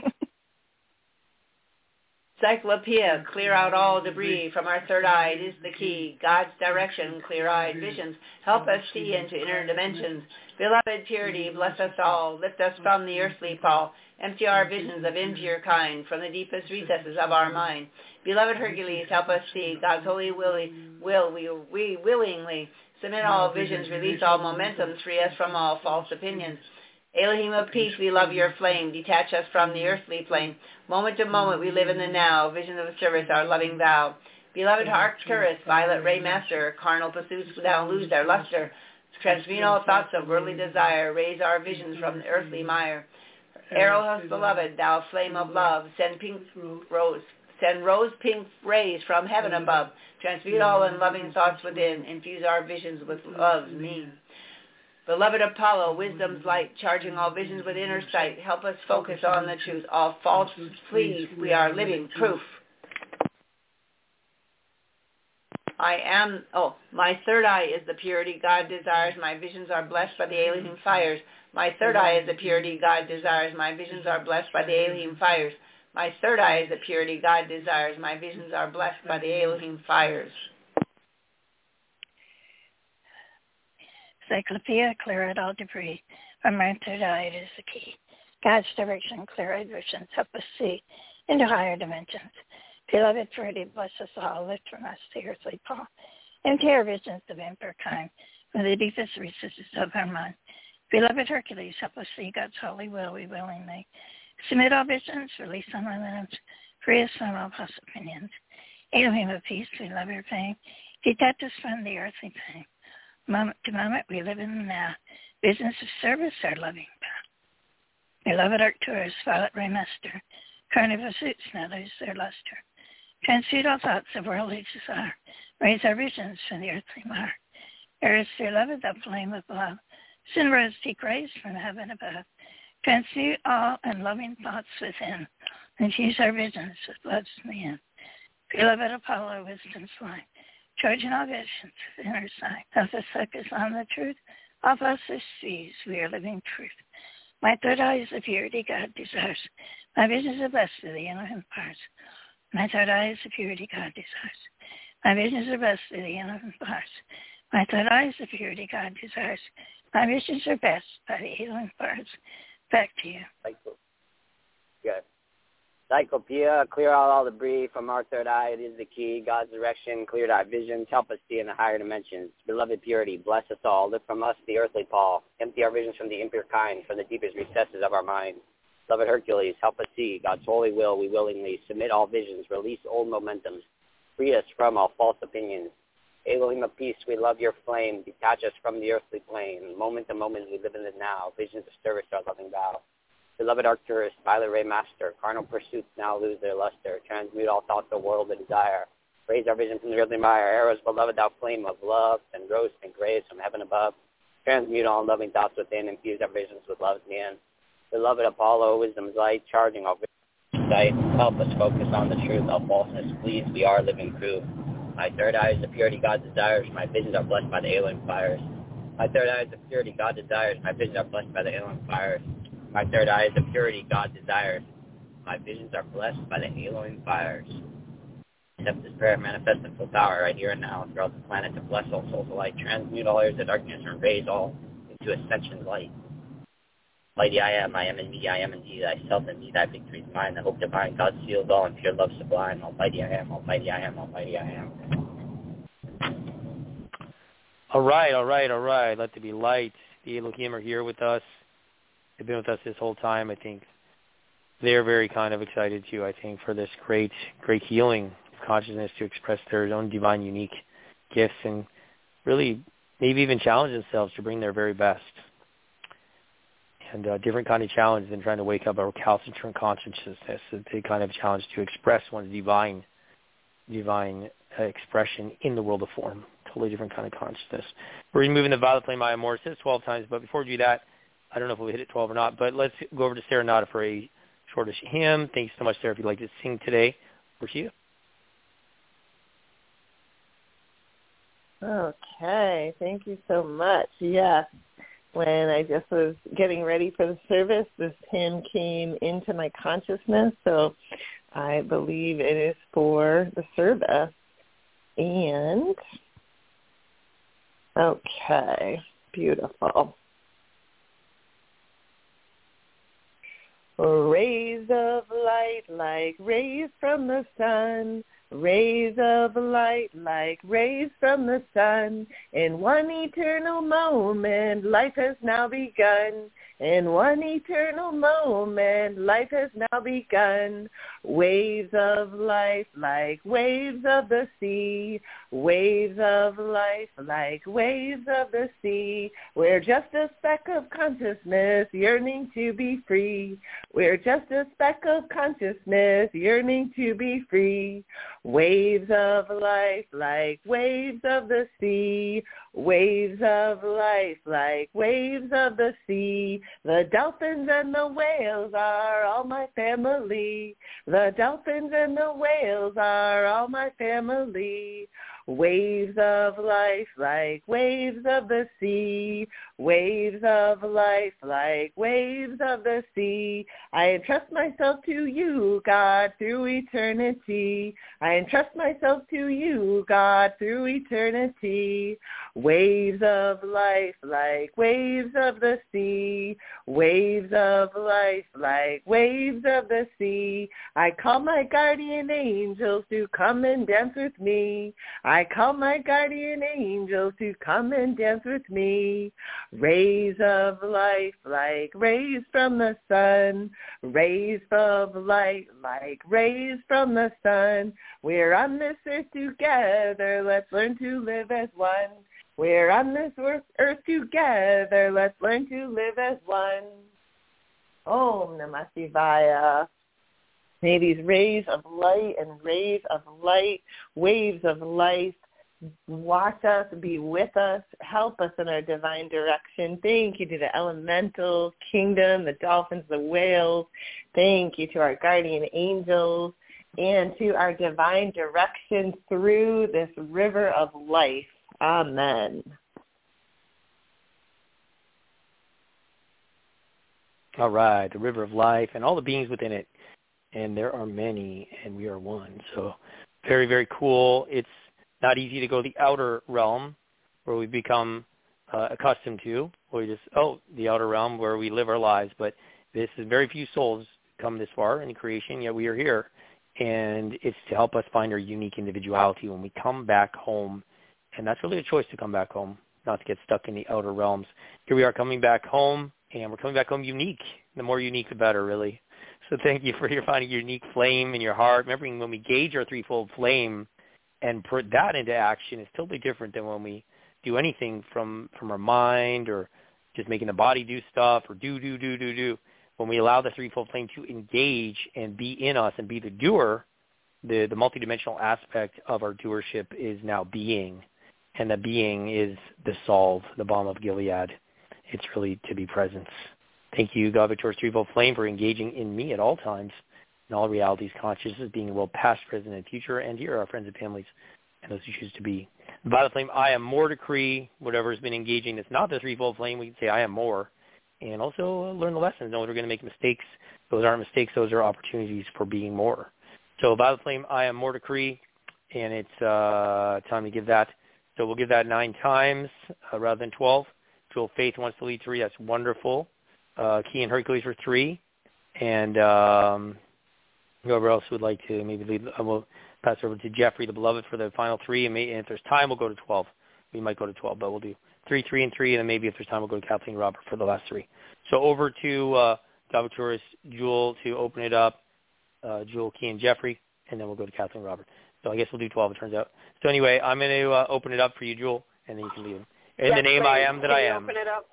K: Cyclopea, clear out all debris from our third eye. It is the key. God's direction, clear-eyed visions. Help us see into inner dimensions. Beloved purity, bless us all. Lift us from the earthly pall. Empty our visions of impure kind from the deepest recesses of our mind. Beloved Hercules, help us see God's holy will. Will we, we willingly submit all visions, release all momentums, free us from all false opinions. Elohim of peace, we love your flame. Detach us from the earthly plane. Moment to moment, we live in the now. Visions of service, our loving vow. Beloved Arcturus, violet ray master, carnal pursuits now lose their luster. Transmute all thoughts of worldly desire. Raise our visions from the earthly mire. Eros, beloved, thou flame of love, send pink rose, send rose-pink rays from heaven above. Transmute all unloving thoughts within. Infuse our visions with love's mean. Beloved Apollo, wisdom's light, charging all visions with inner sight. Help us focus on the truth. All false fleas, we are living proof. I am, oh, my third eye is the purity God desires. My visions are blessed by the Elohim fires. My third eye is the purity God desires. My visions are blessed by the Elohim fires. My third eye is the purity God desires. My visions are blessed by the Elohim fires.
H: Cyclopea, clear out all debris. From my third eye, it is the key. God's direction, clear-eyed visions, help us see into higher dimensions. Beloved Purity, bless us all, lift from us the earthly Paul, empty our visions of emperor kind from the deepest recesses of our mind. Beloved Hercules, help us see God's holy will, we willingly submit all visions, release all our limbs, free us from all false opinions. Elohim of peace, we love your pain, detach us from the earthly pain. Moment to moment, we live in the now. Visions of service, our loving path. Beloved Arcturus, violet ray master, carnival suits, now lose their luster. Transmute all thoughts of worldly desire. Raise our visions from the earthly mire. Eris, beloved, the flame of love. Send rose peak rays from heaven above. Transmute all unloving thoughts within. Infuse our visions with love's man. Beloved Apollo, wisdom's light. Charging all visions with inner sight. Help us focus on the truth. All false seas, we are living truth. My third eye is the purity God desires. My visions are blessed with the Elohim powers. My third eye is the purity God desires. My visions are blessed with the Elohim powers. My third eye is the purity God desires. My visions are blessed by the Elohim powers. Back to you.
L: Good. Cyclopea, clear out all debris from our third eye. It is the key. God's direction, cleared our visions. Help us see in the higher dimensions. Beloved purity, bless us all. Lift from us the earthly pall. Empty our visions from the impure kind, from the deepest recesses of our mind. Beloved Hercules, help us see God's holy will. We willingly submit all visions. Release old momentums. Free us from all false opinions. Elohim of peace, we love your flame. Detach us from the earthly plane. Moment to moment we live in the now. Visions of service, our loving vow. Beloved Arcturus, violet ray master, carnal pursuits now lose their luster. Transmute all thoughts of world and desire. Raise our vision from the earthly mire. Arrows, beloved, thou flame of love and rose and grace from heaven above. Transmute all loving thoughts within. Infuse our visions with love's man. Beloved Apollo, wisdom's light, charging all visions sight. Help us focus on the truth. All falseness flees. We are living proof. My third eye is the purity God desires. My visions are blessed by the alien fires. My third eye is the purity God desires. My visions are blessed by the alien fires. My third eye is the purity God desires. My visions are blessed by the Elohim fires. Accept this prayer, manifest in full power right here and now throughout the planet to bless all souls alike, transmute all areas of darkness and raise all into ascension light. Mighty I am, I am in me, I am in thee, thyself in me, thy victory is mine, the hope divine, God seals all in pure love sublime. Almighty I am, almighty I am, almighty I am.
B: All right, all right, all right. Let there be light. The Elohim are here with us. They've been with us this whole time. I think they're very kind of excited too, I think, for this great, great healing of consciousness to express their own divine, unique gifts and really maybe even challenge themselves to bring their very best. And a different kind of challenge than trying to wake up a recalcitrant consciousness. It's a kind of challenge to express one's divine, divine uh, expression in the world of form. Totally different kind of consciousness. We're removing the violet flame Maya Morris. It's twelve times, but before we do that, I don't know if we'll hit it twelve or not, but let's go over to Sarah Nada for a shortish hymn. Thanks so much, Sarah, if you'd like to sing today. Over to you.
C: Okay, thank you so much. Yes, when I just was getting ready for the service, this hymn came into my consciousness, so I believe it is for the service. And, okay, beautiful. Rays of light like rays from the sun, rays of light like rays from the sun. In one eternal moment, life has now begun. In one eternal moment, life has now begun. Waves of life like waves of the sea, waves of life like waves of the sea. We're just a speck of consciousness yearning to be free. We're just a speck of consciousness yearning to be free. Waves of life like waves of the sea, waves of life like waves of the sea. The dolphins and the whales are all my family. The dolphins and the whales are all my family. waves of life like waves of the sea, waves of life like waves of the sea. I entrust myself to you, God, through eternity. I entrust myself to you, God, through eternity. Waves of life like waves of the sea, waves of life like waves of the sea. I call my guardian angels to come and dance with me. I call my guardian angels to come and dance with me. Rays of life like rays from the sun, rays of light like rays from the sun. We're on this earth together, let's learn to live as one. We're on this earth together, let's learn to live as one. Om Namah Shivaya. May these rays of light and rays of light, waves of life, watch us, be with us, help us in our divine direction. Thank you to the elemental kingdom, the dolphins, the whales. Thank you to our guardian angels and to our divine direction through this river of life. Amen.
B: All right, the river of life and all the beings within it. And there are many, and we are one. So very, very cool. It's not easy to go the outer realm where we become uh, accustomed to, or we just, oh, the outer realm where we live our lives. But this is very few souls come this far in creation, yet we are here. And it's to help us find our unique individuality when we come back home. And that's really a choice to come back home, not to get stuck in the outer realms. Here we are coming back home, and we're coming back home unique. The more unique, the better, really. So thank you for your finding your unique flame in your heart. Remembering when we gauge our threefold flame and put that into action, it's totally different than when we do anything from, from our mind or just making the body do stuff or do, do, do, do, do. When we allow the threefold flame to engage and be in us and be the doer, the, the multidimensional aspect of our doership is now being. And the being is the solve, the balm of Gilead. It's really to be present. Thank you, God Victorious Threefold Flame, for engaging in me at all times, in all realities, consciousness, being in world past, present, and future, and here our friends and families, and those who choose to be. The Violet Flame, I am more decree, whatever has been engaging that's not the Threefold Flame, we can say I am more, and also uh, learn the lessons, know we're going to make mistakes. Those aren't mistakes, those are opportunities for being more. So Violet Flame, I am more decree, and it's uh, time to give that. So we'll give that nine times uh, rather than twelve. Jewel Faith wants to lead three, that's wonderful. Uh, Key and Hercules for three, and um, whoever else would like to maybe lead, uh, we'll pass over to Jeffrey, the beloved, for the final three, and, maybe, and if there's time, we'll go to twelve. We might go to twelve, but we'll do three, three, and three, and then maybe if there's time, we'll go to Kathleen Robert for the last three. So over to uh, God Victorious Jewel to open it up, uh, Jewel, Key, and Jeffrey, and then we'll go to Kathleen Robert. So I guess we'll do twelve, it turns out. So anyway, I'm going to uh, open it up for you, Jewel, and then you can leave them. In yes, the name please. I am that
G: can
B: I
G: you
B: am.
G: Open it up?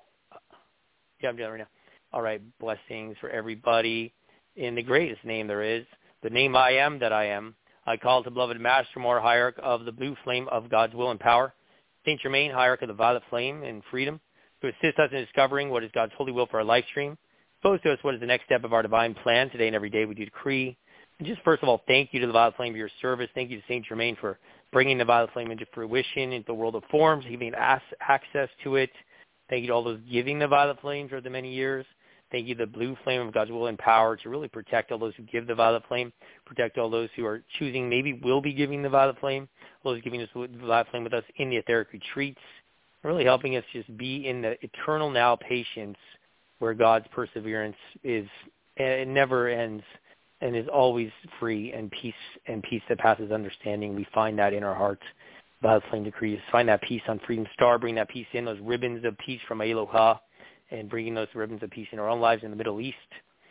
B: Yeah, I'm doing it right now. All right, blessings for everybody in the greatest name there is, the name I am that I am. I call to beloved Master Moore, Hierarch of the Blue Flame of God's Will and Power, Saint Germain, Hierarch of the Violet Flame and Freedom, to assist us in discovering what is God's holy will for our life stream, expose to us what is the next step of our divine plan. Today and every day we do decree. And just first of all, thank you to the Violet Flame for your service. Thank you to Saint Germain for bringing the Violet Flame into fruition, into the world of forms, giving us access to it. Thank you to all those giving the Violet Flame for the many years. Thank you, the Blue Flame of God's Will and Power, to really protect all those who give the Violet Flame, protect all those who are choosing, maybe will be giving the Violet Flame, all those giving us the Violet Flame with us in the etheric retreats, really helping us just be in the eternal now patience where God's perseverance is, it never ends and is always free and peace and peace that passes understanding. We find that in our hearts. Violet Flame decrees, find that peace on Freedom Star, bring that peace in, those ribbons of peace from Aloha, and bringing those ribbons of peace in our own lives in the Middle East,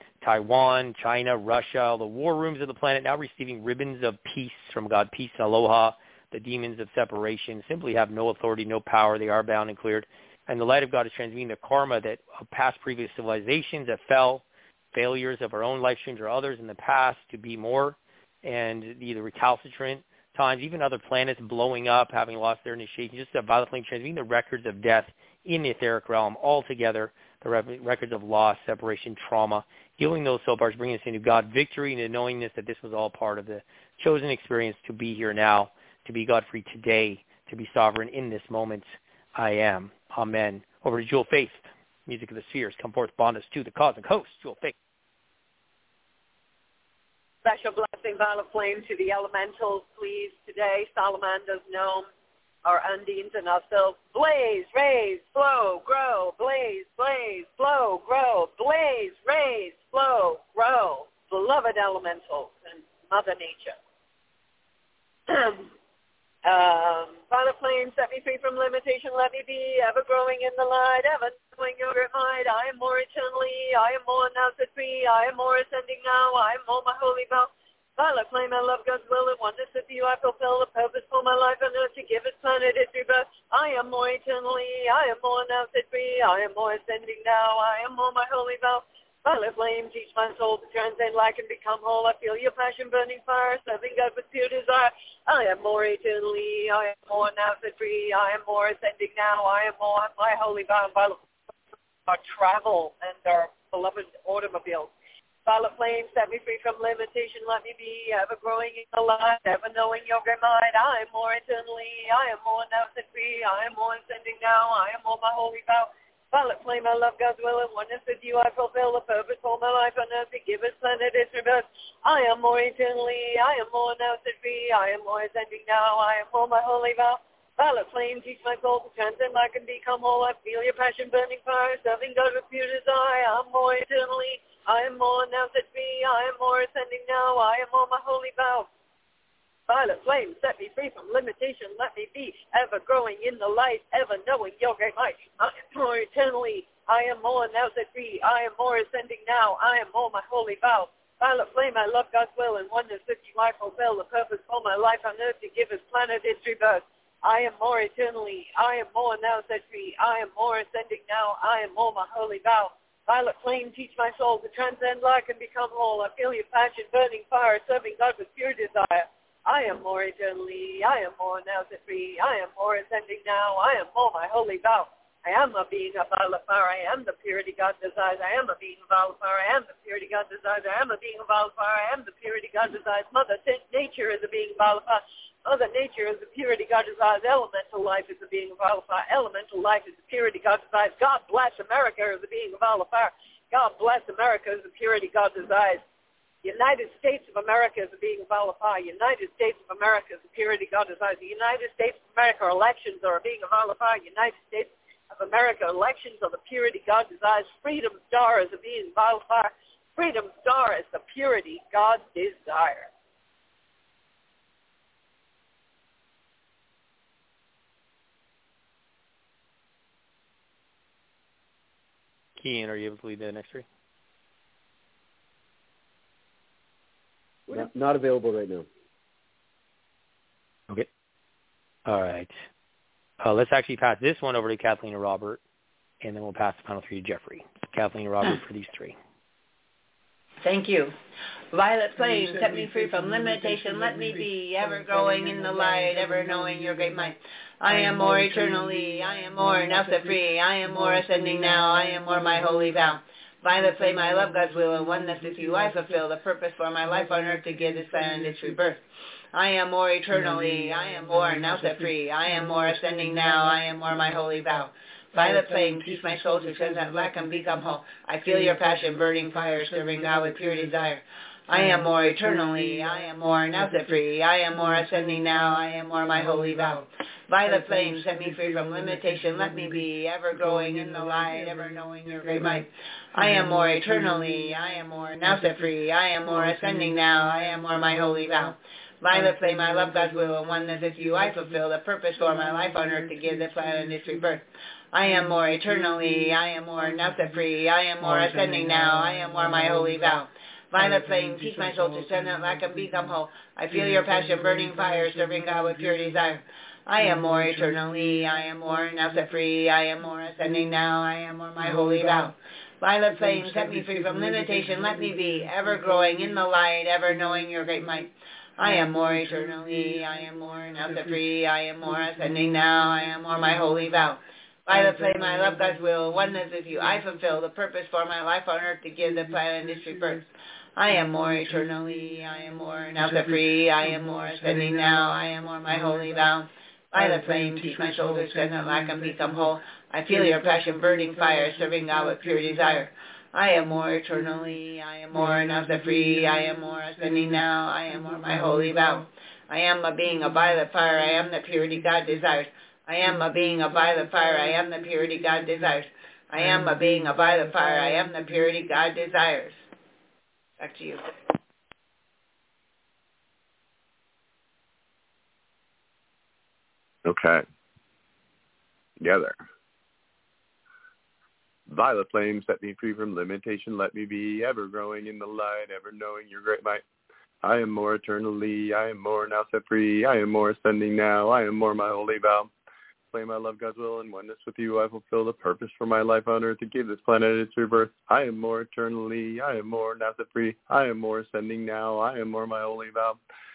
B: Taiwan, China, Russia, all the war rooms of the planet now receiving ribbons of peace from God, peace and aloha. The demons of separation simply have no authority, no power. They are bound and cleared. And the light of God is transmuting the karma that of past previous civilizations that fell, failures of our own life streams or others in the past to be more, and either recalcitrant times, even other planets blowing up, having lost their initiation, just a Violet Flame transmuting the records of death in the etheric realm altogether, the records of loss, separation, trauma, healing those soul parts, bringing us into God victory and the knowingness that this was all part of the chosen experience to be here now, to be God-free today, to be sovereign in this moment. I am. Amen. Over to Jewel Faith. Music of the Spheres. Come forth, bond us to the cosmic host. Jewel Faith.
G: Special blessing, Violet Flame, to the elementals, please, today. Salamanders, gnomes, our undines, and ourselves. Blaze, raise, flow, grow. Blaze, blaze, flow, grow. Blaze, raise, flow, grow. Beloved elementals and Mother Nature. um, Violet Flame, set me free from limitation. Let me be ever growing in the light, ever knowing your great might. I am more eternally. I am more now set free. I am more ascending now. I am more my holy vow. Violet Flame, I love God's will and oneness with you. I fulfill the purpose for my life on earth to give its planet its rebirth. I am more eternally. I am more now set free. I am more ascending now. I am more my holy vow. Violet Flame, teach my soul to transcend like and become whole. I feel your passion burning fire, serving God with pure desire. I am more eternally. I am more now set free. I am more ascending now. I am more my holy vow. Violet our travel and our beloved automobiles. Violet Flame, set me free from limitation. Let me be ever growing in the light, ever knowing your great might. I am more eternally. I am more now set free. I am more ascending now. I am more my holy vow. Violet Flame, I love God's will and oneness with you. I fulfill the purpose for my life on earth to give its planet its rebirth. I am more eternally. I am more now set free. I am more ascending now. I am more my holy vow. Violet Flame, teach my soul to transcend like and become whole. I feel your passion burning fire, serving God with pure desire. I am more eternally. I am more now set free. I am more ascending now. I am more my holy vow. Violet Flame, set me free from limitation. Let me be ever growing in the light, ever knowing your great might. I am more eternally. I am more now set free. I am more ascending now. I am more my holy vow. Violet Flame, I love God's will and oneness with you. I fulfill the purpose for my life on earth to give his planet its rebirth. I am more eternally. I am more now set free. I am more ascending now. I am more my holy vow. Violet Flame, teach my soul to transcend like and become whole. I feel your passion burning fire, serving God with pure desire. I am more eternally. I am more now set free. I am more ascending now. I am more my holy vow. I am a being of violet fire. I am the purity God desires. I am a being of violet fire. I am the purity God desires. I am a being of violet fire. I am the purity God desires. Mother Nature is a being of violet fire. Mother Nature is the purity God desires. Elemental life is the being of violet fire. Elemental life is the purity God desires. God bless America is the being of violet fire. God bless America is the purity God desires. United States of America is the being of violet fire. United States of America is the purity God desires. The United States of America elections are a being of violet fire. United States of America elections are the purity God desires. Freedom Star is a being of violet fire. Freedom Star is the purity God desires.
B: Kean, are you able to lead the next three?
D: Not, not available right now.
B: Okay. All right. Uh, let's actually pass this one over to Kathleen and Robert, and then we'll pass the final three to Jeffrey. Kathleen and Robert for these three.
K: Thank you. Violet Flame, set me free from limitation. Let me be ever growing in the light, ever knowing your great might. I am more eternally. I am more now set free. I am more ascending now. I am more my holy vow. Violet Flame, I love God's will and oneness with you. I fulfill the purpose for my life on earth to give this planet its rebirth. I am more eternally. I am more now set free. I am more ascending now. I am more my holy vow. Violet Flame, teach my soul to transcend lack and become whole. I feel your passion burning fire, serving God with pure desire. I am more eternally. I am more now set free. I am more ascending now. I am more my holy vow. Violet Flame, set me free from limitation. Let me be ever growing in the light, ever knowing your great might. I am more eternally. I am more now set free. I am more ascending now. I am more my holy vow. Violet Flame, I love God's will and oneness with you. I fulfill the purpose for my life on earth to give the planet its rebirth. I am more eternally. I am more now set free. I am more ascending now. I am more my holy vow. Violet Flame, teach my soul to send out lack and become whole. I feel your passion burning fire, serving God with pure desire. I am more eternally. I am more now set free. I am more ascending now. I am more my holy vow. Violet Flame, set me free from limitation. Let me be ever growing in the light, ever knowing your great might. I am more eternally. I am more now set free. I am more ascending now. I am more my holy vow. Violet Flame, I love God's will, oneness with you. I fulfill the purpose for my life on earth to give the planet its rebirth. I am more eternally, I am more now set free, I am more ascending now, I am more my holy vow. By the flame, teach my soul to ascend and lack and become whole. I feel your passion burning fire, serving God with pure desire. I am more eternally, I am more now set free, I am more ascending now, I am more my holy vow. I am a being of violet fire, I am the purity God desires. I am a being of violet fire, I am the purity God desires. I am a being of violet fire, I am the purity God desires. Back to you.
J: Okay. Together. Violet flame, set me free from limitation. Let me be ever growing in the light, ever knowing your great might. I am more eternally. I am more now set free. I am more ascending now. I am more my holy vow. Claim I love God's will and oneness with you. I fulfill the purpose for my life on earth to give this planet its rebirth. I am more eternally. I am more now set free. I am more ascending now. I am more my holy vow.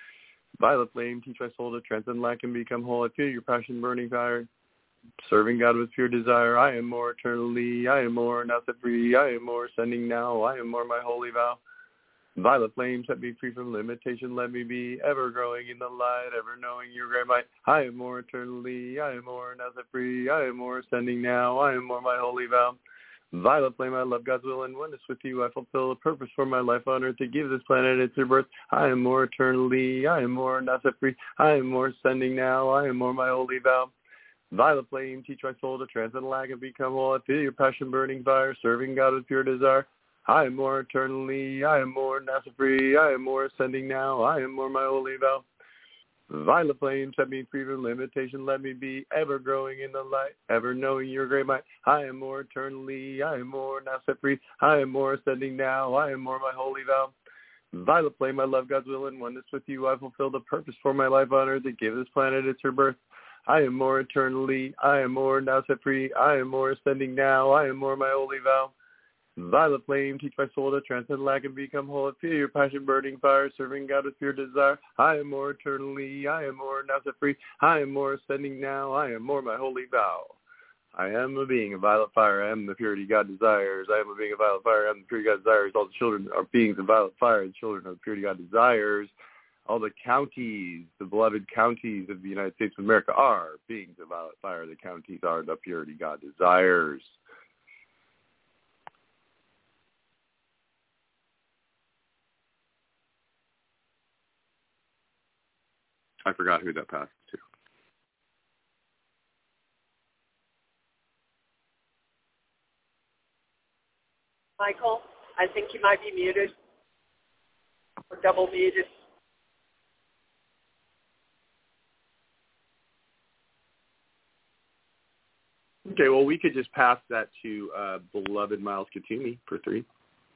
J: Violet flame, teach my soul to transcend lack and become whole. I feel your passion burning fire. Serving God with pure desire, I am more eternally, I am more now set free, I am more ascending now, I am more my holy vow. Violet flame, set me free from limitation, let me be ever growing in the light, ever knowing your great might. I am more eternally, I am more now set free, I am more ascending now, I am more my holy vow. Violet flame, I love God's will and oneness with you. I fulfill the purpose for my life on earth to give this planet its rebirth. I am more eternally, I am more now set free, I am more ascending now, I am more my holy vow. Violet flame, teach my soul to transcend lack and become whole. I feel your passion burning fire, serving God with pure desire. I am more eternally, I am more now set free, I am more ascending now, I am more my holy vow. Violet flame, set me free from limitation, let me be ever growing in the light, ever knowing your great might. I am more eternally, I am more now set free, I am more ascending now, I am more my holy vow. Violet flame, I love God's will and oneness with you. I fulfill the purpose for my life on earth to give this planet its rebirth. I am more eternally, I am more now set free, I am more ascending now, I am more my holy vow. Violet flame, teach my soul to transcend lack and become whole. Feel your passion burning fire, serving God with pure desire. I am more eternally, I am more now set free, I am more ascending now, I am more my holy vow. I am a being of violet fire, I am the purity God desires. I am a being of violet fire, I am the purity God desires. All the children are beings of violet fire, the children of the purity God desires. All the counties, the beloved counties of the United States of America are beings of violet fire. The counties are the purity God desires. I forgot who that passed to.
G: Michael, I think you might be muted or double muted.
J: Okay, well, we could just pass that to uh, beloved Miles Katumi for three.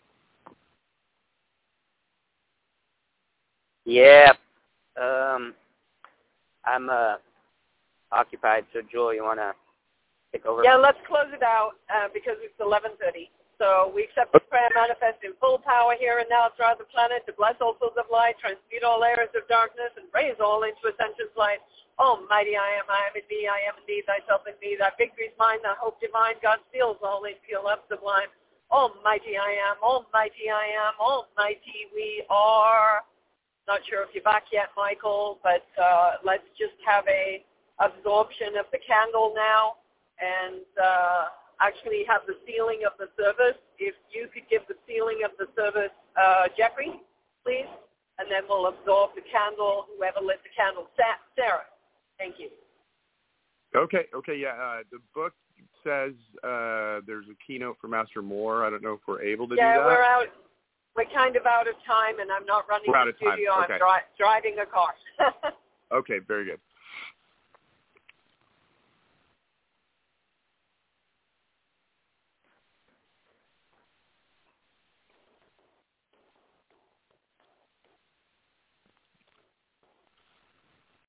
L: Yeah. Um, I'm uh, occupied, so Jewel, you want to take over?
G: Yeah, let's close it out uh, because it's eleven thirty. So we accept this prayer manifest in full power here and now throughout the planet to bless all souls of light, transmute all errors of darkness, and raise all into ascension's light. Almighty I am, I am in me, I am indeed thyself in me. Thy victory is mine, thy hope divine. God steals all in pure love sublime. Almighty I am, almighty I am, almighty we are. Not sure if you're back yet, Michael, but uh, let's just have a absorption of the candle now and uh, actually have the sealing of the service. If you could give the sealing of the service, uh, Jeffrey, please, and then we'll absorb the candle, whoever lit the candle. Sarah. Thank you.
J: Okay, okay, yeah. Uh, the book says uh, there's a keynote for Master Moore. I don't know if we're able to
G: yeah,
J: do that.
G: Yeah, we're out. We're kind of out of time, and I'm not running
J: we're
G: the
J: out of time.
G: studio.
J: Okay.
G: I'm dri- driving a car.
J: Okay, very good.